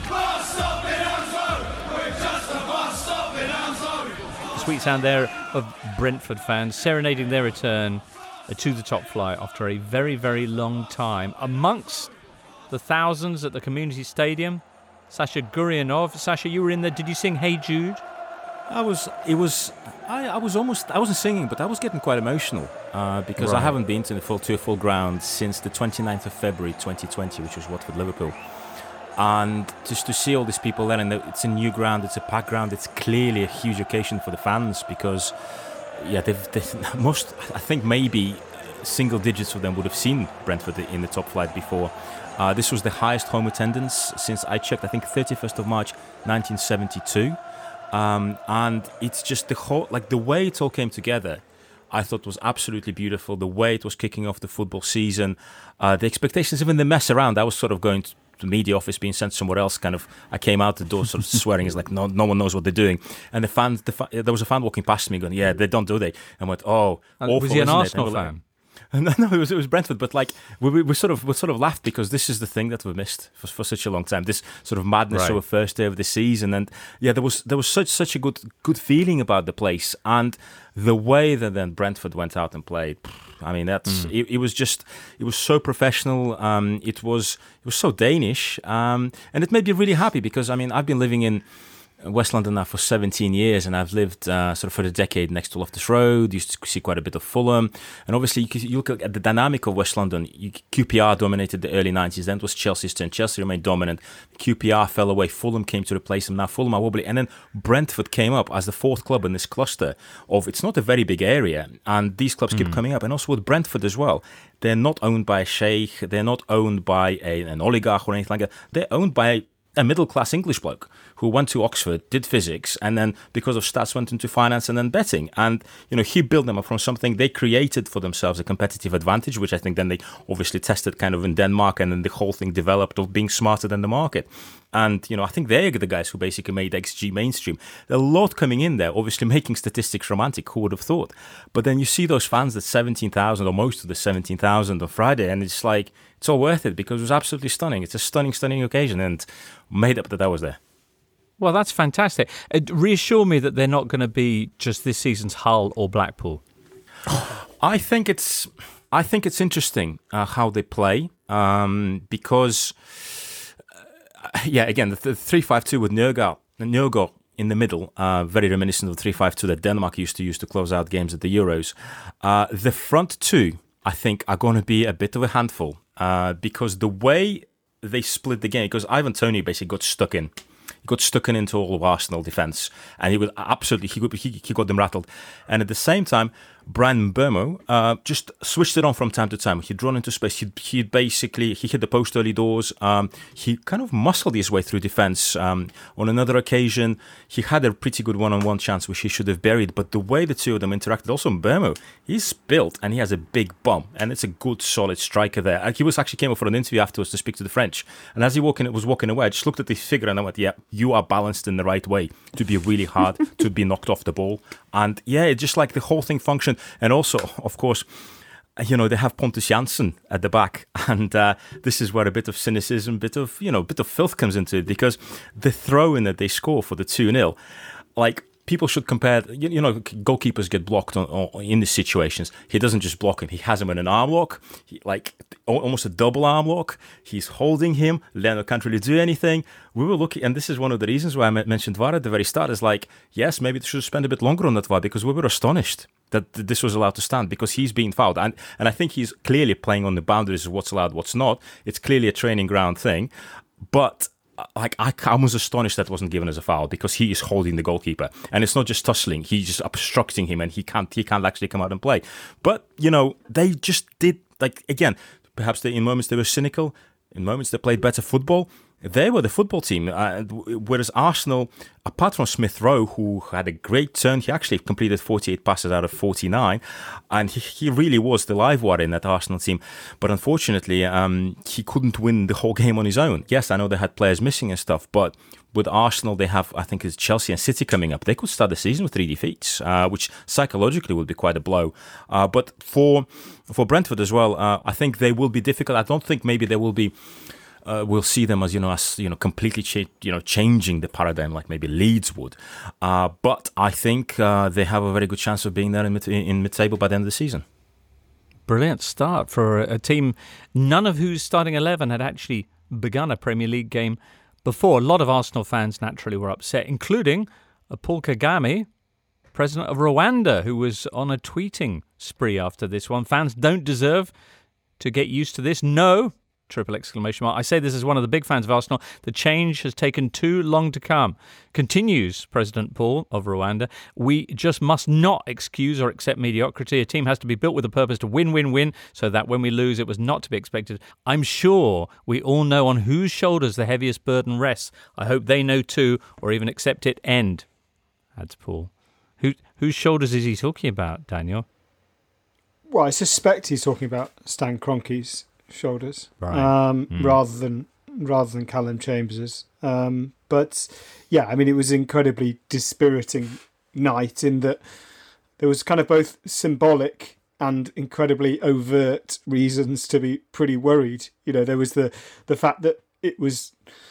Sweet sound there of Brentford fans serenading their return to the top flight after a very, very long time. Amongst the thousands at the Community Stadium, Sasha Gurianov. Sasha, you were in there. Did you sing Hey Jude? I was, it was, I, I was almost, I wasn't singing, but I was getting quite emotional uh, because right. I haven't been to the full to a full ground since the twenty-ninth of February twenty twenty, which was Watford Liverpool. And just to see all these people there, and it's a new ground, it's a packed ground, it's clearly a huge occasion for the fans because, yeah, they've, they've most, I think maybe single digits of them would have seen Brentford in the top flight before. Uh, this was the highest home attendance since I checked, I think thirty-first of March nineteen seventy-two. Um, and it's just the whole, like the way it all came together, I thought was absolutely beautiful. The way it was kicking off the football season, uh, the expectations, even the mess around. I was sort of going to the media office, being sent somewhere else. Kind of, I came out the door, sort of swearing. It's like no, no one knows what they're doing. And the fans, the fa- there was a fan walking past me, going, "Yeah, they don't do they?" And I went, "Oh, awful." Was he an Arsenal fan? Like, No, no, it was it was Brentford, but like we, we we sort of we sort of laughed because this is the thing that we've missed for, for such a long time. This sort of madness Right. over the first day of the season, and yeah, there was there was such such a good good feeling about the place, and the way that then Brentford went out and played. I mean, that's mm. it, it. was just it was so professional. Um, it was it was so Danish, um, and it made me really happy because I mean I've been living in West London now for seventeen years, and I've lived uh, sort of for a decade next to Loftus Road. Used to see quite a bit of Fulham, and obviously you, you look at the dynamic of West London. You, Q P R dominated the early nineties. Then it was Chelsea's turn. Chelsea remained dominant. Q P R fell away. Fulham came to replace them. Now Fulham are wobbly, and then Brentford came up as the fourth club in this cluster of. It's not a very big area, and these clubs mm. keep coming up. And also with Brentford as well, they're not owned by a sheikh. They're not owned by a, an oligarch or anything like that. They're owned by a middle-class English bloke who went to Oxford, did physics, and then because of stats went into finance and then betting. And, you know, he built them up from something. They created for themselves a competitive advantage, which I think then they obviously tested kind of in Denmark, and then the whole thing developed of being smarter than the market. And, you know, I think they're the guys who basically made X G mainstream. A lot coming in there, obviously making statistics romantic. Who would have thought? But then you see those fans, that seventeen thousand, or most of the seventeen thousand on Friday, and it's like, it's all worth it because it was absolutely stunning. It's a stunning, stunning occasion, and made up that I was there. Well, that's fantastic. Uh, reassure me that they're not going to be just this season's Hull or Blackpool. I think it's, I think it's interesting uh, how they play um, because. Yeah, again, the three five two with Nørgaard, Nørgaard in the middle, uh, very reminiscent of the three five two that Denmark used to use to close out games at the Euros. Uh, the front two, I think, are going to be a bit of a handful uh, because the way they split the game, because Ivan Toney basically got stuck in. He got stuck in into all of Arsenal defence, and he was absolutely, he got, he, he got them rattled. And at the same time, Bryan Mbeumo uh, just switched it on from time to time. He'd run into space. He'd, he'd basically, he hit the post early doors. Um, he kind of muscled his way through defence. Um, on another occasion, he had a pretty good one-on-one chance, which he should have buried. But the way the two of them interacted, also Mbeumo, he's built and he has a big bum, and it's a good, solid striker there. And he was actually came up for an interview afterwards to speak to the French. And as he walking, was walking away, I just looked at his figure and I went, yeah, you are balanced in the right way to be really hard, to be knocked off the ball. And yeah, it's just like the whole thing functioned. And also, of course, you know, they have Pontus Jansson at the back. And uh, this is where a bit of cynicism, bit of, you know, bit of filth comes into it, because the throw-in that they score for the two nil, like, people should compare, you, you know, goalkeepers get blocked on, on, in these situations. He doesn't just block him. He has him in an arm lock, he, like almost a double arm lock. He's holding him. Leno can't really do anything. We were looking, and this is one of the reasons why I mentioned V A R at the very start, is like, yes, maybe they should spend a bit longer on that V A R, because we were astonished that this was allowed to stand, because he's being fouled. And, and I think he's clearly playing on the boundaries of what's allowed, what's not. It's clearly a training ground thing. But like I, I was astonished that wasn't given as a foul, because he is holding the goalkeeper, and it's not just tussling; he's just obstructing him, and he can't he can't actually come out and play. But you know, they just did, like, again, perhaps they, in moments they were cynical, in moments they played better football. They were the football team, uh, whereas Arsenal, apart from Smith Rowe, who had a great turn, he actually completed forty-eight passes out of forty-nine, and he, he really was the live wire in that Arsenal team. But unfortunately, um, he couldn't win the whole game on his own. Yes, I know they had players missing and stuff, but with Arsenal, they have, I think it's Chelsea and City coming up. They could start the season with three defeats, uh, which psychologically would be quite a blow. Uh, but for for Brentford as well, uh, I think they will be difficult. I don't think maybe they will be. Uh, we'll see them as, you know, as, you know, completely cha- you know, changing the paradigm like maybe Leeds would. Uh, but I think uh, they have a very good chance of being there in, mid- in mid-table by the end of the season. Brilliant start for a, a team, none of whose starting eleven had actually begun a Premier League game before. A lot of Arsenal fans naturally were upset, including uh, Paul Kagame, president of Rwanda, who was on a tweeting spree after this one. Fans don't deserve to get used to this. No, Triple exclamation mark. I say this as one of the big fans of Arsenal. The change has taken too long to come. Continues President Paul of Rwanda. We just must not excuse or accept mediocrity. A team has to be built with a purpose to win, win, win, so that when we lose, it was not to be expected. I'm sure we all know on whose shoulders the heaviest burden rests. I hope they know too, or even accept it. End, adds Paul. Who, whose shoulders is he talking about, Daniel? Well, I suspect he's talking about Stan Kroenke's shoulders, right. um, mm. rather than rather than Callum Chambers's. Um, but yeah, I mean, it was an incredibly dispiriting night in that there was kind of both symbolic and incredibly overt reasons to be pretty worried. You know, there was the the fact that it was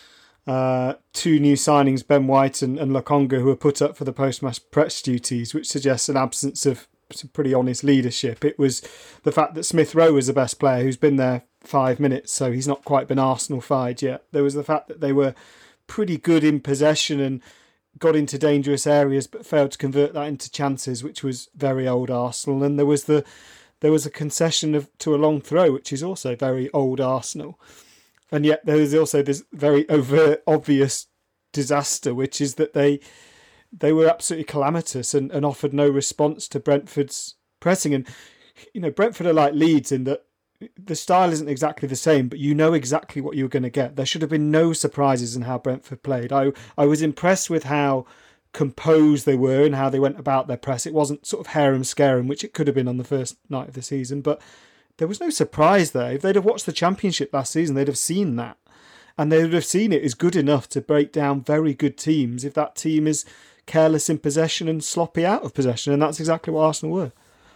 uh, two new signings, Ben White and, and Lokonga, who were put up for the post-match press duties, which suggests an absence of some pretty honest leadership. It was the fact that Smith Rowe was the best player, who's been there five minutes, so he's not quite been Arsenal-fied yet. There was the fact that they were pretty good in possession and got into dangerous areas but failed to convert that into chances, which was very old Arsenal. And there was the there was a concession of to a long throw, which is also very old Arsenal. And yet there was also this very overt, obvious disaster, which is that they they were absolutely calamitous and, and offered no response to Brentford's pressing. And, you know, Brentford are like Leeds in that the style isn't exactly the same, but you know exactly what you're going to get. There should have been no surprises in how Brentford played. I I was impressed with how composed they were and how they went about their press. It wasn't sort of harem-scarum, which it could have been on the first night of the season, but there was no surprise there. If they'd have watched the Championship last season, they'd have seen that. And they would have seen it as good enough to break down very good teams if that team is careless in possession and sloppy out of possession, and that's exactly what Arsenal were.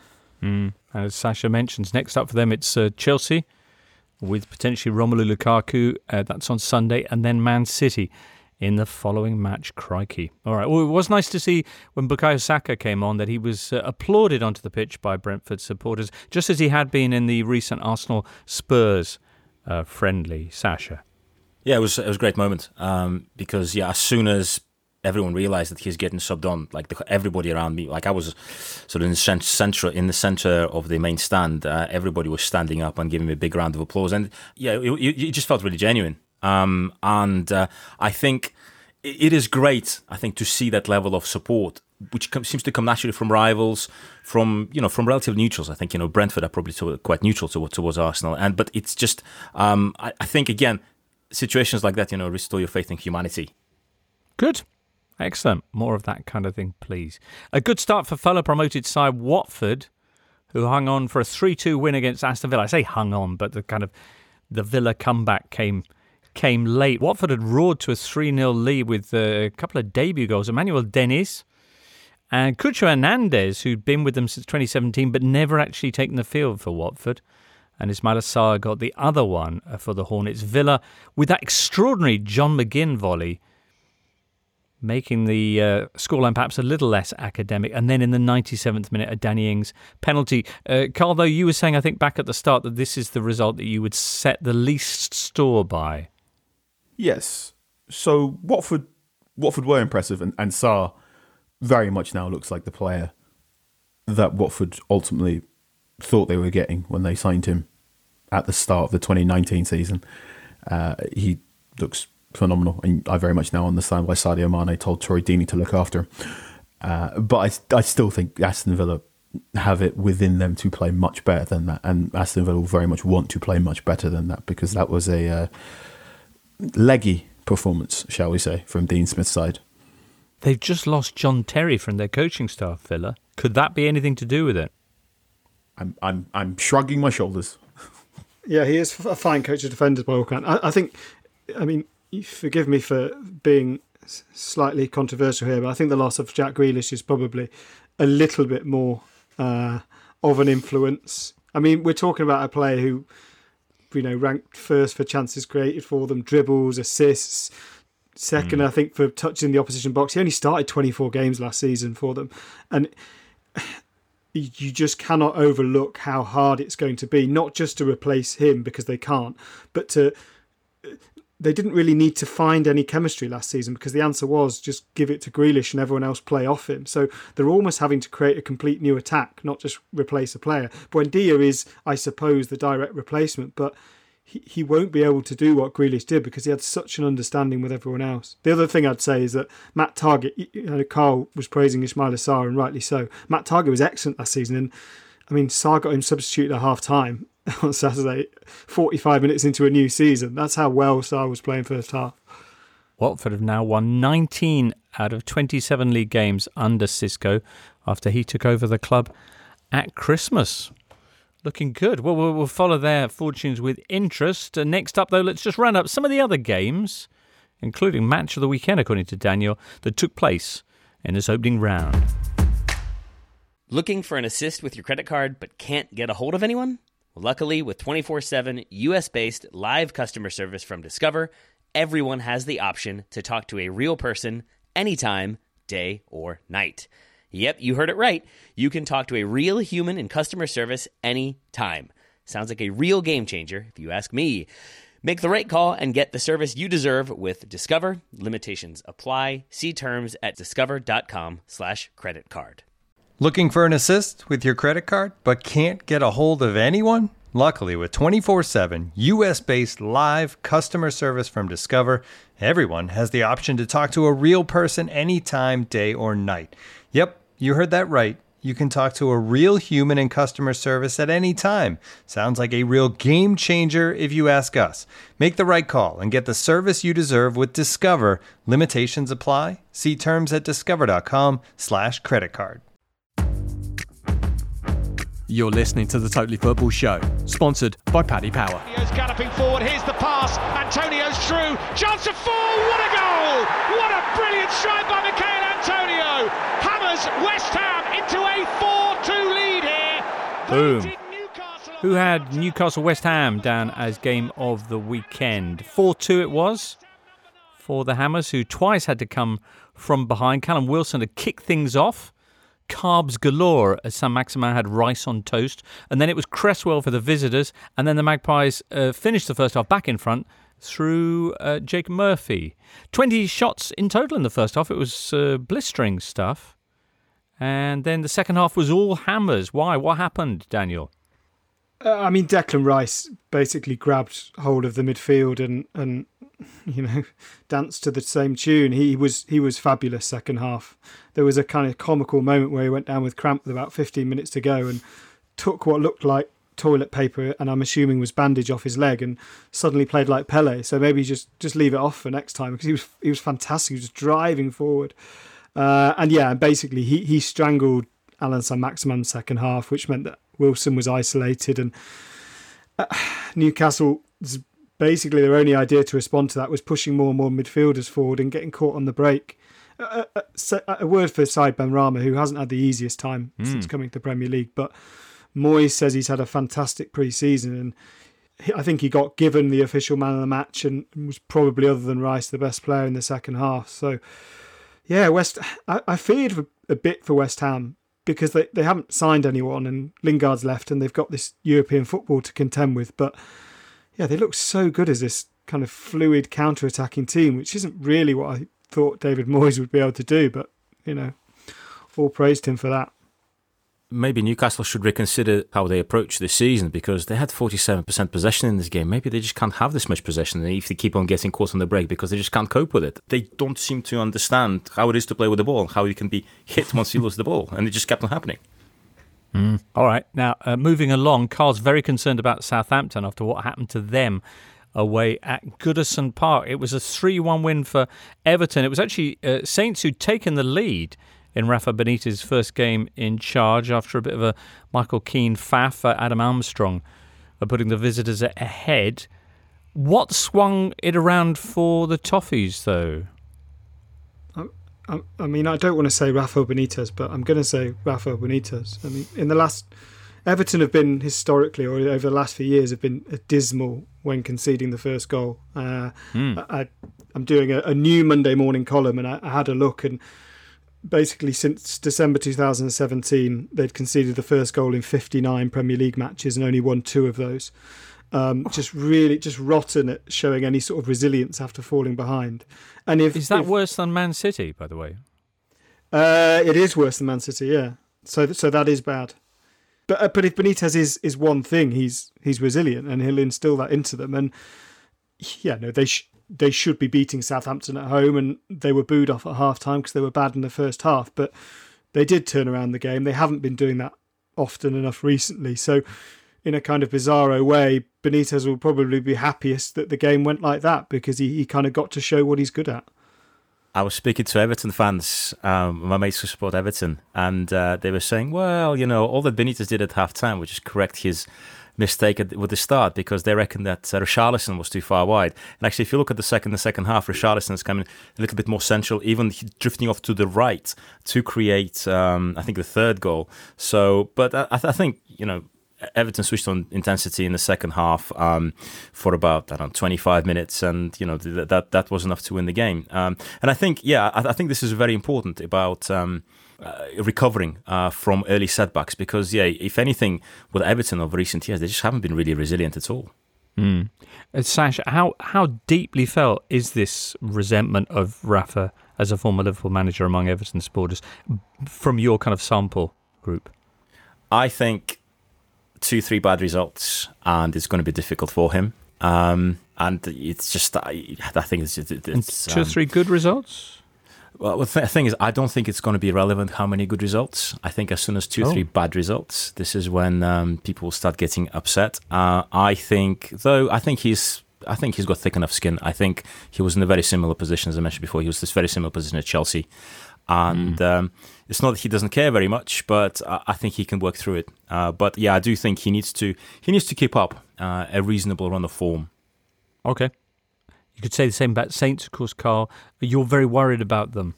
Mm. And as Sasha mentions, next up for them it's uh, Chelsea with potentially Romelu Lukaku. Uh, that's on Sunday, and then Man City in the following match. Crikey! All right. Well, it was nice to see when Bukayo Saka came on that he was uh, applauded onto the pitch by Brentford supporters, just as he had been in the recent Arsenal Spurs uh, friendly. Sasha. Yeah, it was it was a great moment um, because yeah, as soon as everyone realized that he's getting subbed on, like the, everybody around me, like I was sort of in the center, in the center of the main stand. Uh, everybody was standing up and giving me a big round of applause, and yeah, it, it, it just felt really genuine. Um, and uh, I think it, it is great. I think to see that level of support, which com- seems to come naturally from rivals, from you know, from relative neutrals. I think you know Brentford are probably to, quite neutral to, towards Arsenal, and but it's just um, I, I think again situations like that, you know, restore your faith in humanity. Good. Excellent. More of that kind of thing, please. A good start for fellow promoted side Watford, who hung on for a three two win against Aston Villa. I say hung on, but the kind of the Villa comeback came came late. Watford had roared to a three nil lead with a couple of debut goals. Emmanuel Dennis and Cucho Hernandez, who'd been with them since twenty seventeen, but never actually taken the field for Watford. And Ismaila Sarr got the other one for the Hornets. Villa, with that extraordinary John McGinn volley, making the uh, scoreline perhaps a little less academic. And then in the ninety-seventh minute, a Danny Ings penalty. Uh, Carl, though, you were saying, I think, back at the start that this is the result that you would set the least store by. Yes. So Watford Watford were impressive, and, and Sarr very much now looks like the player that Watford ultimately thought they were getting when they signed him at the start of the twenty nineteen season. Uh, he looks phenomenal, and I very much now understand why Sadio Mane told Troy Deeney to look after him. Uh, but I, I still think Aston Villa have it within them to play much better than that, and Aston Villa will very much want to play much better than that, because that was a uh, leggy performance, shall we say, from Dean Smith's side. They've just lost John Terry from their coaching staff, Villa. Could that be anything to do with it? I'm I'm I'm shrugging my shoulders. Yeah, he is a fine coach of defenders by all accounts. I, I think, I mean, forgive me for being slightly controversial here, but I think the loss of Jack Grealish is probably a little bit more uh, of an influence. I mean, we're talking about a player who, you know, ranked first for chances created for them, dribbles, assists, second, mm. I think, for touching the opposition box. He only started twenty-four games last season for them, and you just cannot overlook how hard it's going to be, not just to replace him because they can't, but to... They didn't really need to find any chemistry last season because the answer was just give it to Grealish and everyone else play off him. So they're almost having to create a complete new attack, not just replace a player. Buendia is, I suppose, the direct replacement, but he, he won't be able to do what Grealish did because he had such an understanding with everyone else. The other thing I'd say is that Matt Targett, you know, Carl was praising Ismaila Sarr, and rightly so. Matt Targett was excellent last season, and I mean, Sarr got him substituted at half time on Saturday, forty-five minutes into a new season. That's how well Sarr was playing first half. Watford have now won nineteen out of twenty-seven league games under Xisco after he took over the club at Christmas. Looking good. Well, we'll, we'll follow their fortunes with interest. Uh, next up, though, let's just round up some of the other games, including match of the weekend, according to Daniel, that took place in this opening round. Looking for an assist with your credit card but can't get a hold of anyone? Well, luckily, with twenty-four seven U S-based live customer service from Discover, everyone has the option to talk to a real person anytime, day or night. Yep, you heard it right. You can talk to a real human in customer service anytime. Sounds like a real game changer, if you ask me. Make the right call and get the service you deserve with Discover. Limitations apply. See terms at discover.com slash credit card. Looking for an assist with your credit card but can't get a hold of anyone? Luckily, with twenty-four seven U S-based live customer service from Discover, everyone has the option to talk to a real person anytime, day or night. Yep, you heard that right. You can talk to a real human in customer service at any time. Sounds like a real game changer if you ask us. Make the right call and get the service you deserve with Discover. Limitations apply. See terms at discover.com slash credit card. You're listening to the Totally Football Show, sponsored by Paddy Power. Antonio's galloping forward, here's the pass, Antonio's through, chance of four, what a goal! What a brilliant strike by Michail Antonio! Hammers West Ham into a four two lead here. Boom. Who had Newcastle West Ham down as game of the weekend? four two it was for the Hammers, who twice had to come from behind. Callum Wilson to kick things off. Carbs galore as Saint-Maximin had rice on toast. And then it was Cresswell for the visitors. And then the Magpies uh, finished the first half back in front through uh, Jake Murphy. twenty shots in total in the first half. It was uh, blistering stuff. And then the second half was all Hammers. Why? What happened, Daniel? Uh, I mean, Declan Rice basically grabbed hold of the midfield and, and you know, danced to the same tune. He was he was fabulous second half. There was a kind of comical moment where he went down with cramp with about fifteen minutes to go and took what looked like toilet paper and I'm assuming was bandage off his leg and suddenly played like Pele. So maybe just, just leave it off for next time because he was he was fantastic. He was driving forward. Uh, and yeah, basically he, he strangled Alan Saint-Maximin second half, which meant that Wilson was isolated and uh, Newcastle, basically their only idea to respond to that was pushing more and more midfielders forward and getting caught on the break. Uh, a, a word for Said Benrahma, who hasn't had the easiest time mm. since coming to the Premier League, but Moyes says he's had a fantastic pre-season and he, I think he got given the official man of the match and was probably, other than Rice, the best player in the second half. So yeah, West. I, I feared a bit for West Ham because they, they haven't signed anyone and Lingard's left and they've got this European football to contend with. But yeah, they look so good as this kind of fluid counter-attacking team, which isn't really what I thought David Moyes would be able to do. But, you know, all praise to him for that. Maybe Newcastle should reconsider how they approach this season because they had forty-seven percent possession in this game. Maybe they just can't have this much possession if they keep on getting caught on the break because they just can't cope with it. They don't seem to understand how it is to play with the ball, how you can be hit once you lose the ball, and it just kept on happening. Mm. All right, now uh, moving along, Carl's very concerned about Southampton after what happened to them away at Goodison Park. It was a three one win for Everton. It was actually uh, Saints who'd taken the lead in Rafa Benitez's first game in charge after a bit of a Michael Keane faff. uh, Adam Armstrong uh, putting the visitors ahead. What swung it around for the Toffees, though? I, I mean, I don't want to say Rafa Benitez, but I'm going to say Rafa Benitez. I mean, in the last... Everton have been historically, or over the last few years, have been dismal when conceding the first goal. Uh, mm. I, I'm doing a, a new Monday morning column and I, I had a look and basically since December two thousand seventeen, they'd conceded the first goal in fifty-nine Premier League matches and only won two of those. Um, just really, just rotten at showing any sort of resilience after falling behind. And if is that if, worse than Man City, by the way? Uh, it is worse than Man City, yeah. So, so that is bad. But uh, but if Benitez is is one thing, he's he's resilient and he'll instill that into them. And yeah, no, they sh- they should be beating Southampton at home, and they were booed off at half time because they were bad in the first half. But they did turn around the game. They haven't been doing that often enough recently. So in a kind of bizarro way, Benitez will probably be happiest that the game went like that because he, he kind of got to show what he's good at. I was speaking to Everton fans, um, my mates who support Everton, and uh, they were saying, well, you know, all that Benitez did at half-time was just correct his mistake at, with the start, because they reckon that uh, Richarlison was too far wide. And actually, if you look at the second the second half, Richarlison is coming a little bit more central, even drifting off to the right to create, um, I think, the third goal. So, but I, I think, you know, Everton switched on intensity in the second half um, for about I don't know, twenty-five minutes, and you know th- that that was enough to win the game. Um, and I think, yeah, I, I think this is very important about um, uh, recovering uh, from early setbacks, because, yeah, if anything, with Everton of recent years, they just haven't been really resilient at all. Mm. Uh, Sash, how how deeply felt is this resentment of Rafa as a former Liverpool manager among Everton supporters from your kind of sample group? I think two, three bad results, and it's going to be difficult for him. Um, and it's just, I, I think it's, it's and two or um, three good results. Well, the thing is, I don't think it's going to be relevant how many good results. I think as soon as two, oh. three bad results, this is when um, people will start getting upset. Uh, I think, though, I think he's. I think he's got thick enough skin. I think he was in a very similar position, as I mentioned before. He was this very similar position at Chelsea. And mm. um, it's not that he doesn't care very much, but I, I think he can work through it. Uh, but yeah, I do think he needs to he needs to keep up uh, a reasonable run of form. Okay. You could say the same about Saints, of course, Carl. You're very worried about them.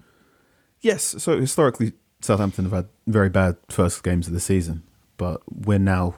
Yes. So historically, Southampton have had very bad first games of the season, but we're now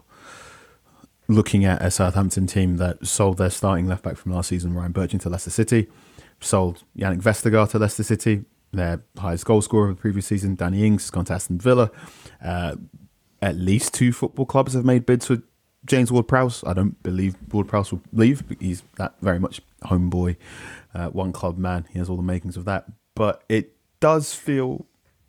looking at a Southampton team that sold their starting left-back from last season, Ryan Birching, to Leicester City, sold Yannick Vestergaard to Leicester City, their highest goal scorer of the previous season. Danny Ings has gone to Aston Villa. Uh, at least two football clubs have made bids for James Ward-Prowse. I don't believe Ward-Prowse will leave, but he's that very much homeboy, uh, one-club man. He has all the makings of that. But it does feel,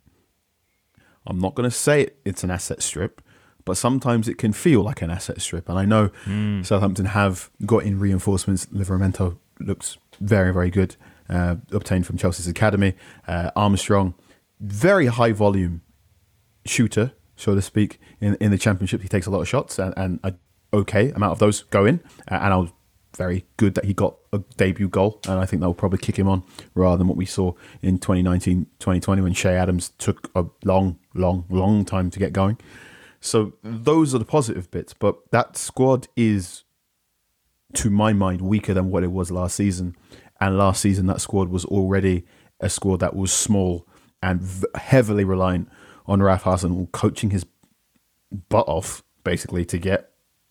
I'm not going to say it, it's an asset strip, but sometimes it can feel like an asset strip. And I know mm. Southampton have got in reinforcements. Livramento looks very, very good, uh, obtained from Chelsea's academy. Uh, Armstrong, very high volume shooter, so to speak, in, in the Championship. He takes a lot of shots, and, and a okay amount of those go in. Uh, and I was very good that he got a debut goal, and I think that will probably kick him on rather than what we saw in twenty nineteen twenty twenty when Shea Adams took a long, long, long time to get going. So those are the positive bits, but that squad is, to my mind, weaker than what it was last season. And last season, that squad was already a squad that was small and v- heavily reliant on Ralph Hasenhüttl coaching his butt off, basically, to get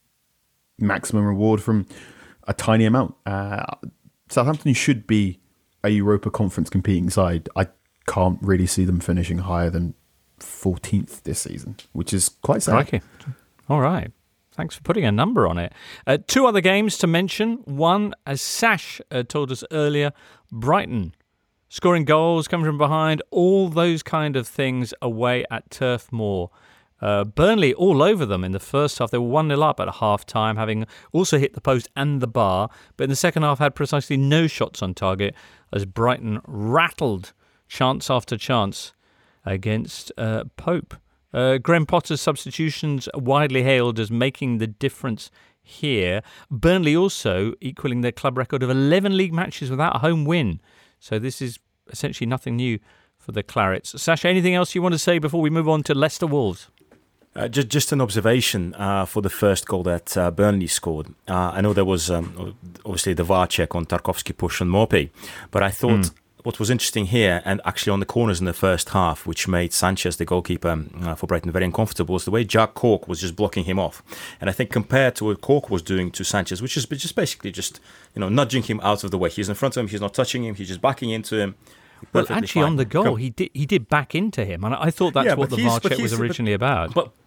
maximum reward from a tiny amount. Uh, Southampton should be a Europa Conference competing side. I can't really see them finishing higher than fourteenth this season, which is quite sad. Crikey. All right. Thanks for putting a number on it. Uh, two other games to mention. One, as Sash uh, told us earlier, Brighton. Scoring goals, coming from behind, all those kind of things away at Turf Moor. Uh, Burnley all over them in the first half. They were one nil up at half-time, having also hit the post and the bar, but in the second half had precisely no shots on target as Brighton rattled chance after chance against uh, Pope. Uh, Graham Potter's substitutions widely hailed as making the difference here. Burnley also equaling their club record of eleven league matches without a home win. So this is essentially nothing new for the Clarets. Sasha, anything else you want to say before we move on to Leicester Wolves? Uh, just, just an observation uh, for the first goal that uh, Burnley scored. Uh, I know there was um, obviously the V A R check on Tarkowski push on Maupay, but I thought mm. what was interesting here, and actually on the corners in the first half, which made Sanchez, the goalkeeper uh, for Brighton, very uncomfortable, was the way Jack Cork was just blocking him off. And I think compared to what Cork was doing to Sanchez, which is just basically just, you know, nudging him out of the way. He's in front of him, he's not touching him, he's just backing into him. Well, actually, fine. on the goal, he did he did back into him, and I thought that's yeah, what the V A R check was originally about. But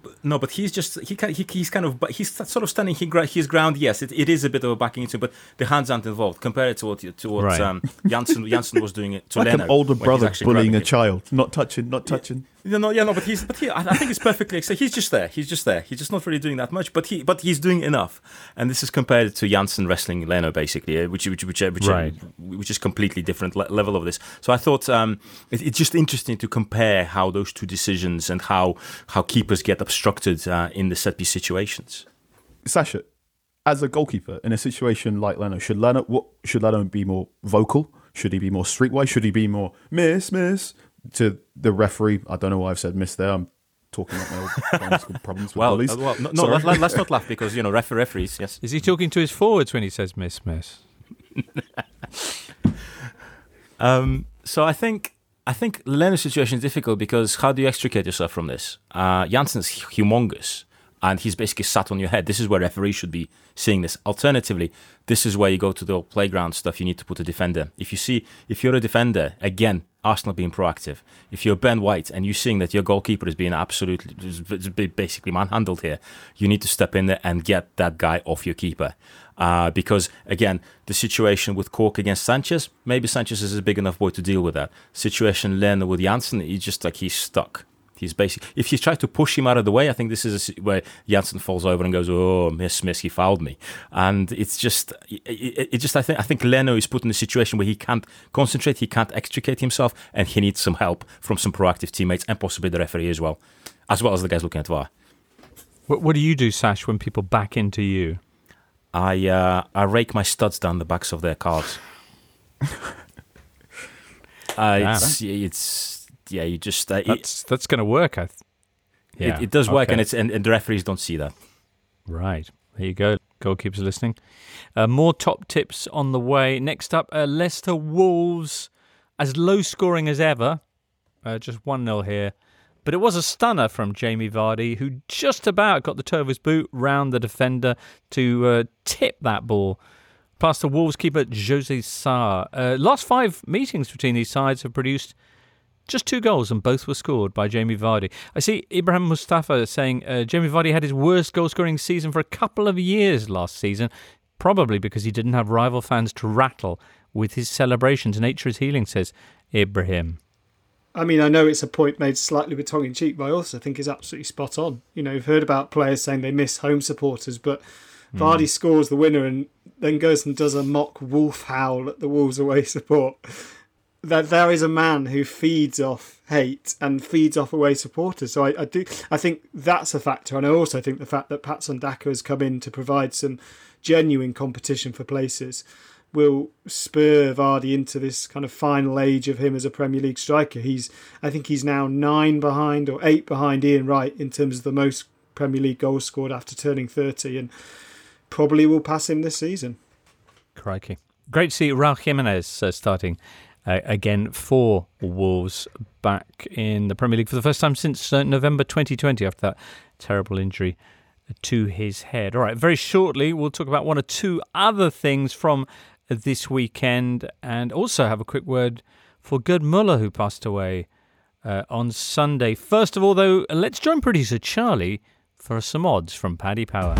no, but he's just he, he he's kind of he's sort of standing his ground. Yes, it, it is a bit of a backing into, but the hands aren't involved compared to what to what right. um, Janssen Janssen was doing it to like Leno, an older brother bullying a it. child, not touching, not touching. Yeah, no, yeah, no, but he's but he, I think it's perfectly. So he's just there. He's just there. He's just not really doing that much, but he but he's doing enough. And this is compared to Janssen wrestling Leno, basically, which which which which, right. which is completely different le- level of this. So I thought um, it, it's just interesting to compare how those two decisions and how how keepers get obstructed uh, in the set piece situations. Sasha, as a goalkeeper in a situation like Leno, should Leno what should Leno be more vocal? Should he be more streetwise? Should he be more miss miss? To the referee, I don't know why I've said miss there. I'm talking about my old primary school problems with well, bullies. Uh, well, no, no let, let's not laugh because you know ref- referees. Yes, is he talking to his forwards when he says miss miss? um, so I think I think Leno's situation is difficult because how do you extricate yourself from this? Uh, Janssen's humongous. And he's basically sat on your head. This is where referees should be seeing this. Alternatively, this is where you go to the playground stuff. You need to put a defender. If you see, if you're a defender, again, Arsenal being proactive. If you're Ben White and you're seeing that your goalkeeper is being absolutely, basically manhandled here, you need to step in there and get that guy off your keeper. Uh, because, again, the situation with Cork against Sanchez, maybe Sanchez is a big enough boy to deal with that. Situation Leno with Janssen, he's just like, he's stuck. He's basically, if you try to push him out of the way, I think this is a, where Janssen falls over and goes, "Oh, miss, miss, he fouled me," and it's just, it, it, it just. I think, I think Leno is put in a situation where he can't concentrate, he can't extricate himself, and he needs some help from some proactive teammates and possibly the referee as well, as well as the guys looking at V A R. What, what do you do, Sash, when people back into you? I uh, I rake my studs down the backs of their cars. uh, it's it's. Yeah, you just uh, that's that's going to work. I th- yeah, it, it does work, okay. and it's and, and the referees don't see that. Right, there you go. Goalkeepers listening. Uh, more top tips on the way. Next up, uh, Leicester Wolves, as low scoring as ever, uh, just one nil here, but it was a stunner from Jamie Vardy, who just about got the toe of his boot round the defender to uh, tip that ball past the Wolves keeper Jose Sarr. Uh, last five meetings between these sides have produced just two goals, and both were scored by Jamie Vardy. I see Ibrahim Mustafa saying uh, Jamie Vardy had his worst goal-scoring season for a couple of years last season, probably because he didn't have rival fans to rattle with his celebrations. Nature is healing, says Ibrahim. I mean, I know it's a point made slightly with tongue-in-cheek, but I also think it's absolutely spot on. You know, you've heard about players saying they miss home supporters, but mm. Vardy scores the winner and then goes and does a mock wolf howl at the Wolves away support. That there is a man who feeds off hate and feeds off away supporters. So I, I do. I think that's a factor, and I also think the fact that Patson Daka has come in to provide some genuine competition for places will spur Vardy into this kind of final age of him as a Premier League striker. He's, I think, he's now nine behind or eight behind Ian Wright in terms of the most Premier League goals scored after turning thirty, and probably will pass him this season. Crikey! Great to see Raul Jimenez uh, starting. Uh, again for Wolves, back in the Premier League for the first time since uh, November twenty twenty after that terrible injury to his head. All right, very shortly we'll talk about one or two other things from this weekend and also have a quick word for Gerd Muller, who passed away uh, on Sunday. First of all, though, let's join producer Charlie for some odds from Paddy Power.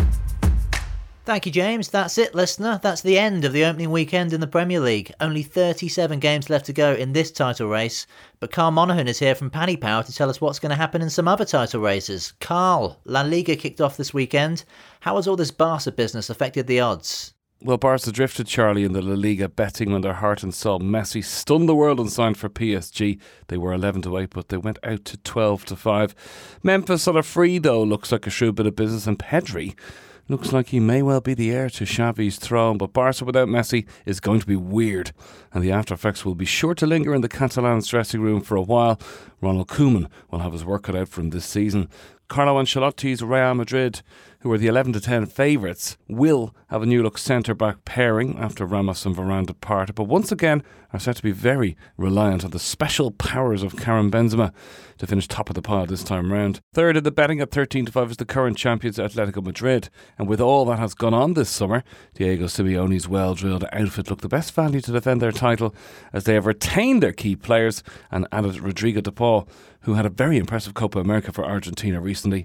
Thank you, James. That's it, listener. That's the end of the opening weekend in the Premier League. Only thirty-seven games left to go in this title race. But Carl Monaghan is here from Paddy Power to tell us what's going to happen in some other title races. Carl, La Liga kicked off this weekend. How has all this Barca business affected the odds? Well, Barca drifted, Charlie, in the La Liga, betting on their heart and soul. Messi stunned the world and signed for P S G. They were eleven to eight, but they went out to twelve to five. Memphis on a free, though, looks like a shrewd bit of business. And Pedri looks like he may well be the heir to Xavi's throne, but Barca without Messi is going to be weird, and the after effects will be sure to linger in the Catalans dressing room for a while. Ronald Koeman will have his work cut out for him this season. Carlo Ancelotti's Real Madrid, who are the eleven to ten favourites, will have a new look centre-back pairing after Ramos and Varane departed, but once again are set to be very reliant on the special powers of Karim Benzema to finish top of the pile this time round. Third in the betting at thirteen to five is the current champions Atletico Madrid, and with all that has gone on this summer, Diego Simeone's well-drilled outfit look the best value to defend their title, as they have retained their key players and added Rodrigo de Paul, who had a very impressive Copa America for Argentina recently.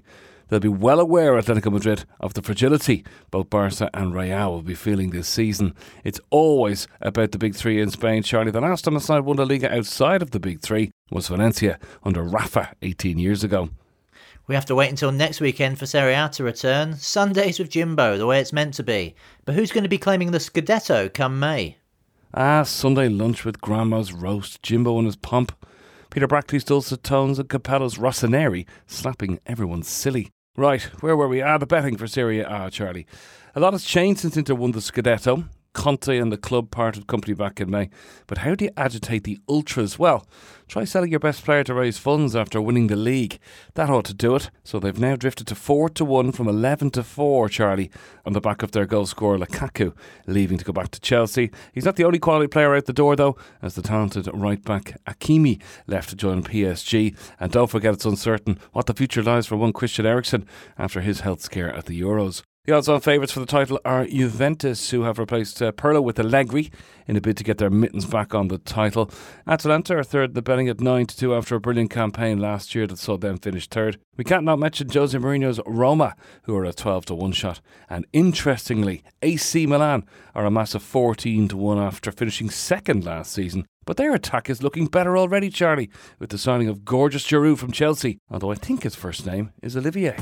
They'll be well aware, Atletico Madrid, of the fragility both Barca and Real will be feeling this season. It's always about the big three in Spain, Charlie. The last time a side won La Liga outside of the big three was Valencia under Rafa eighteen years ago. We have to wait until next weekend for Serie A to return. Sundays with Jimbo, the way it's meant to be. But who's going to be claiming the Scudetto come May? Ah, Sunday lunch with Grandma's roast, Jimbo and his pomp, Peter Brackley's dulcet tones and Capello's Rossoneri slapping everyone silly. Right, where were we? Ah, the betting for Serie A, Charlie. A lot has changed since Inter won the Scudetto. Conte and the club parted company back in May. But how do you agitate the ultras? Well, try selling your best player to raise funds after winning the league. That ought to do it. So they've now drifted to four to one from eleven to four, Charlie, on the back of their goal scorer Lukaku, leaving to go back to Chelsea. He's not the only quality player out the door, though, as the talented right-back Hakimi left to join P S G. And don't forget, it's uncertain what the future lies for one Christian Eriksen after his health scare at the Euros. The odds-on favourites for the title are Juventus, who have replaced uh, Pirlo with Allegri in a bid to get their mittens back on the title. Atalanta are third in the betting at nine to two after a brilliant campaign last year that saw them finish third. We can't not mention Jose Mourinho's Roma, who are a twelve to one shot. And interestingly, A C Milan are a massive fourteen to one after finishing second last season. But their attack is looking better already, Charlie, with the signing of gorgeous Giroud from Chelsea, although I think his first name is Olivier.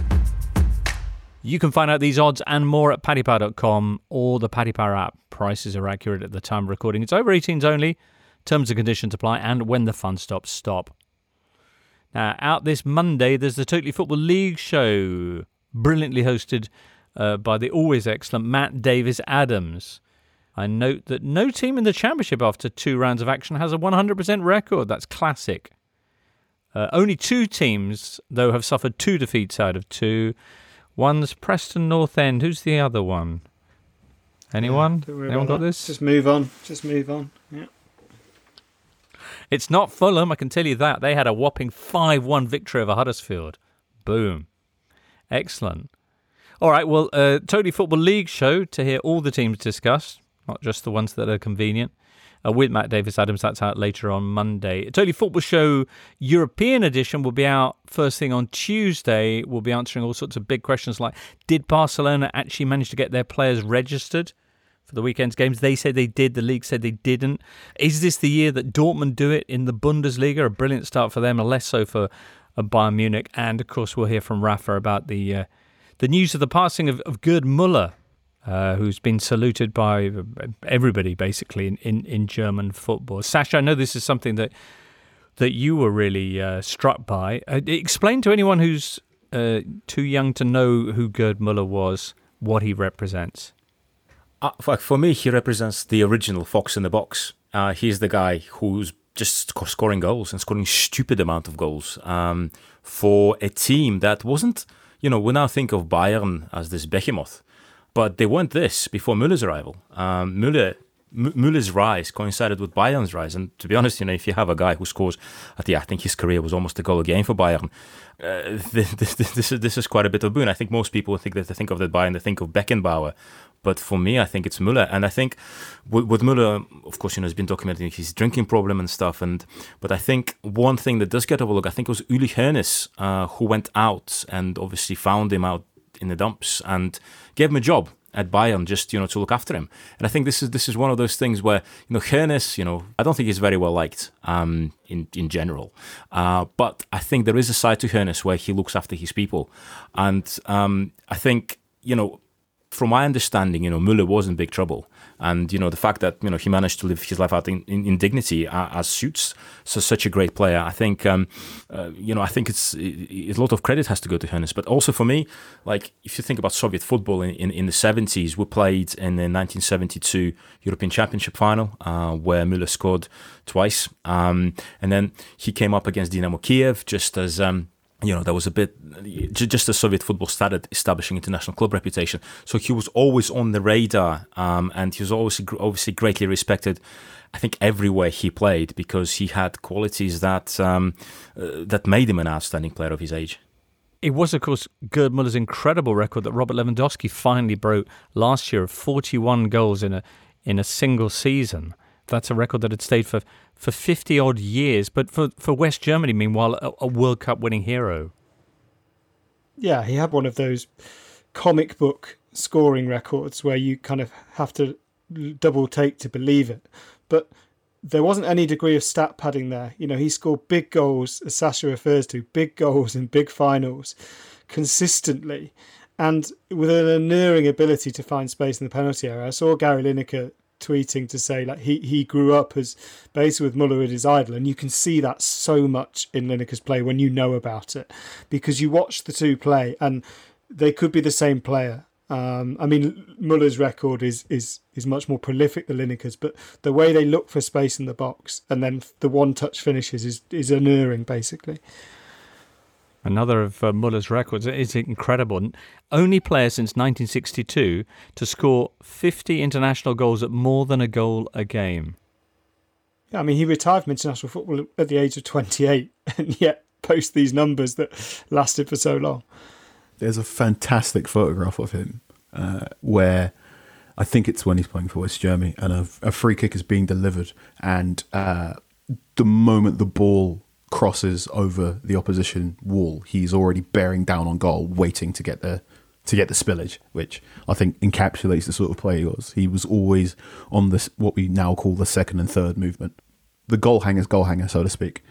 You can find out these odds and more at paddy power dot com or the Paddy Power app. Prices are accurate at the time of recording. It's over eighteens only. Terms and conditions apply, and when the fun stops, stop. Now, out this Monday, there's the Totally Football League show, brilliantly hosted uh, by the always excellent Matt Davis-Adams. I note that no team in the Championship after two rounds of action has a one hundred percent record. That's classic. Uh, only two teams, though, have suffered two defeats out of two. One's Preston North End. Who's the other one? Anyone? Yeah, Anyone got that. this? Just move on. Just move on. Yeah. It's not Fulham, I can tell you that. They had a whopping five one victory over Huddersfield. Boom. Excellent. All right, well, uh, Totally Football League show to hear all the teams discussed, not just the ones that are convenient. Uh, with Matt Davis-Adams, that's out later on Monday. Totally Football Show European edition will be out first thing on Tuesday. We'll be answering all sorts of big questions like, did Barcelona actually manage to get their players registered for the weekend's games? They said they did. The league said they didn't. Is this the year that Dortmund do it in the Bundesliga? A brilliant start for them, a less so for uh, Bayern Munich. And, of course, we'll hear from Rafa about the uh, the news of the passing of, of Gerd Müller, Uh, who's been saluted by everybody, basically, in, in, in German football. Sasha, I know this is something that that you were really uh, struck by. Uh, explain to anyone who's uh, too young to know who Gerd Müller was, what he represents. Uh, for, for me, he represents the original fox in the box. Uh, he's the guy who's just sc- scoring goals and scoring stupid amount of goals um, for a team that wasn't, you know, we now think of Bayern as this behemoth. But they weren't this before Müller's arrival. Um, Müller, M- Müller's rise coincided with Bayern's rise. And to be honest, you know, if you have a guy who scores, at the, I think his career was almost a goal a game for Bayern. Uh, this, this, this, is, this is quite a bit of boon. I think most people think that they think of that Bayern, they think of Beckenbauer. But for me, I think it's Müller. And I think with, with Müller, of course, you know, he's been documenting his drinking problem and stuff. And But I think one thing that does get overlooked, I think it was Uli Hoeneß uh, who went out and obviously found him out in the dumps and gave him a job at Bayern just, you know, to look after him. And I think this is this is one of those things where, you know, Hoeneß, you know, I don't think he's very well liked um, in, in general. Uh, but I think there is a side to Hoeneß where he looks after his people. And um, I think, you know, from my understanding, you know, Müller was in big trouble. And, you know, the fact that, you know, he managed to live his life out in, in, in dignity uh, as suits so such a great player, I think, um, uh, you know, I think it's it, a lot of credit has to go to Hoeneß. But also for me, like, if you think about Soviet football in, in, in the seventies, we played in the nineteen seventy-two European Championship final uh, where Müller scored twice. Um, and then he came up against Dynamo Kiev just as... Um, You know, there was a bit, just as Soviet football started establishing international club reputation. So he was always on the radar um, and he was always obviously greatly respected, I think, everywhere he played because he had qualities that um, uh, that made him an outstanding player of his age. It was, of course, Gerd Müller's incredible record that Robert Lewandowski finally broke last year of forty-one goals in a in a single season. That's a record that had stayed for, for fifty-odd years. But for, for West Germany, meanwhile, a, a World Cup winning hero. yeah, he had one of those comic book scoring records where you kind of have to double take to believe it. But there wasn't any degree of stat padding there. You know, he scored big goals, as Sasha refers to, big goals in big finals consistently, and with an alluring ability to find space in the penalty area. I saw Gary Lineker tweeting to say like he, he grew up as basically with Muller as his idol, and you can see that so much in Lineker's play when you know about it, because you watch the two play and they could be the same player. Um, I mean, Muller's record is, is is much more prolific than Lineker's, but the way they look for space in the box and then the one-touch finishes is, is alluring, basically. Another of uh, Muller's records is incredible. Only player since nineteen sixty-two to score fifty international goals at more than a goal a game. Yeah, I mean, he retired from international football at the age of twenty-eight and yet posts these numbers that lasted for so long. There's a fantastic photograph of him uh, where I think it's when he's playing for West Germany and a, a free kick is being delivered, and uh, the moment the ball crosses over the opposition wall, he's already bearing down on goal, waiting to get the to get the spillage, which I think encapsulates the sort of player he was. He was always on this what we now call the second and third movement, the goal hanger's goal hanger, so to speak.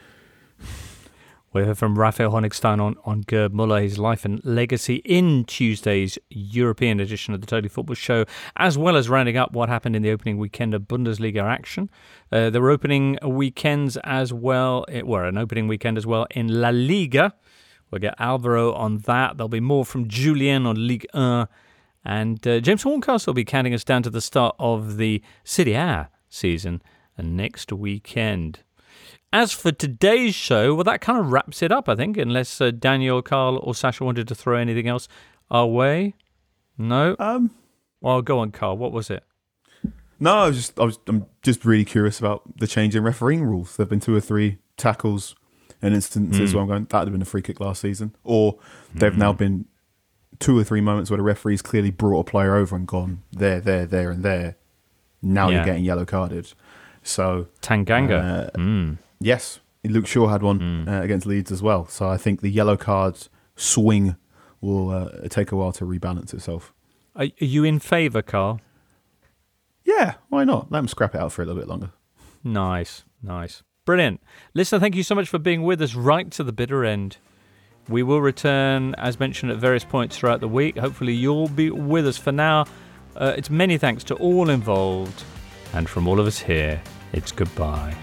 We heard from Raphael Honigstein on, on Gerd Muller, his life and legacy in Tuesday's European edition of the Totally Football Show, as well as rounding up what happened in the opening weekend of Bundesliga action. Uh, there were opening weekends as well, it were an opening weekend as well in La Liga. We'll get Alvaro on that. There'll be more from Julien on Ligue one. And uh, James Horncastle will be counting us down to the start of the Serie A season next weekend. As for today's show, well, that kind of wraps it up, I think, unless uh, Daniel, Carl, or Sasha wanted to throw anything else our way. No? Um. Well, go on, Carl. What was it? No, I was just, I was, I'm just really curious about the change in refereeing rules. There have been two or three tackles and instances mm. where I'm going, that would have been a free kick last season. Or they've mm. now been two or three moments where the referee's clearly brought a player over and gone, there, there, there, and there. Now yeah. you're getting yellow carded. So Tanganga. Uh, mm. Yes, Luke Shaw had one mm. uh, against Leeds as well. So I think the yellow card swing will uh, take a while to rebalance itself. Are, are you in favour, Carl? Yeah, why not? Let them scrap it out for a little bit longer. Nice, nice. Brilliant. Listener, thank you so much for being with us right to the bitter end. We will return, as mentioned, at various points throughout the week. Hopefully you'll be with us. For now, uh, it's many thanks to all involved. And from all of us here, it's goodbye.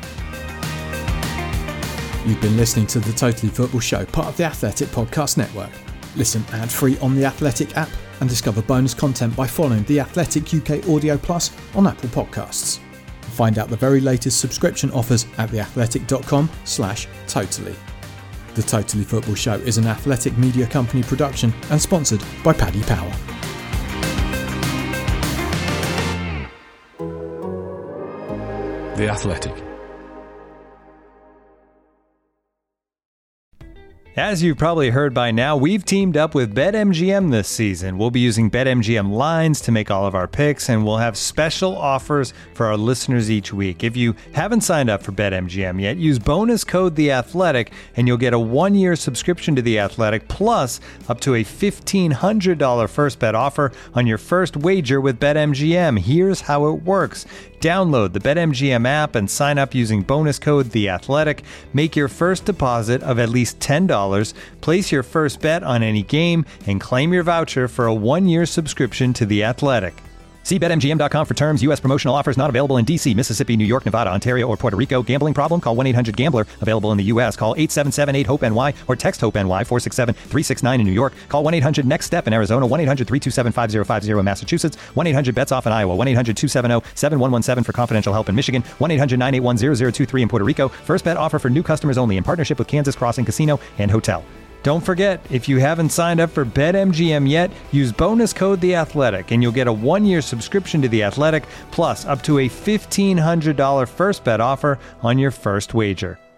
You've been listening to the Totally Football Show, part of the Athletic Podcast Network. Listen ad-free on the Athletic app and discover bonus content by following the Athletic U K Audio Plus on Apple Podcasts. Find out the very latest subscription offers at theathletic.com slash totally. The Totally Football Show is an Athletic Media Company production and sponsored by Paddy Power. The Athletic. As you've probably heard by now, we've teamed up with BetMGM this season. We'll be using BetMGM lines to make all of our picks, and we'll have special offers for our listeners each week. If you haven't signed up for BetMGM yet, use bonus code The Athletic, and you'll get a one-year subscription to The Athletic, plus up to a fifteen hundred dollars first bet offer on your first wager with BetMGM. Here's how it works. Download the BetMGM app and sign up using bonus code The Athletic. Make your first deposit of at least ten dollars, place your first bet on any game, and claim your voucher for a one-year subscription to The Athletic. See Bet M G M dot com for terms. U S promotional offers not available in D C, Mississippi, New York, Nevada, Ontario, or Puerto Rico. Gambling problem? Call one eight hundred gambler. Available in the U S. Call eight seven seven eight hope N Y or text HOPE-NY four six seven three six nine in New York. Call one eight hundred next step in Arizona. one eight hundred three two seven five zero five zero in Massachusetts. one eight hundred bets off in Iowa. one eight hundred two seven zero seven one one seven for confidential help in Michigan. one eight hundred nine eight one zero zero two three in Puerto Rico. First bet offer for new customers only in partnership with Kansas Crossing Casino and Hotel. Don't forget, if you haven't signed up for BetMGM yet, use bonus code The Athletic, and you'll get a one-year subscription to The Athletic, plus up to a fifteen hundred dollars first bet offer on your first wager.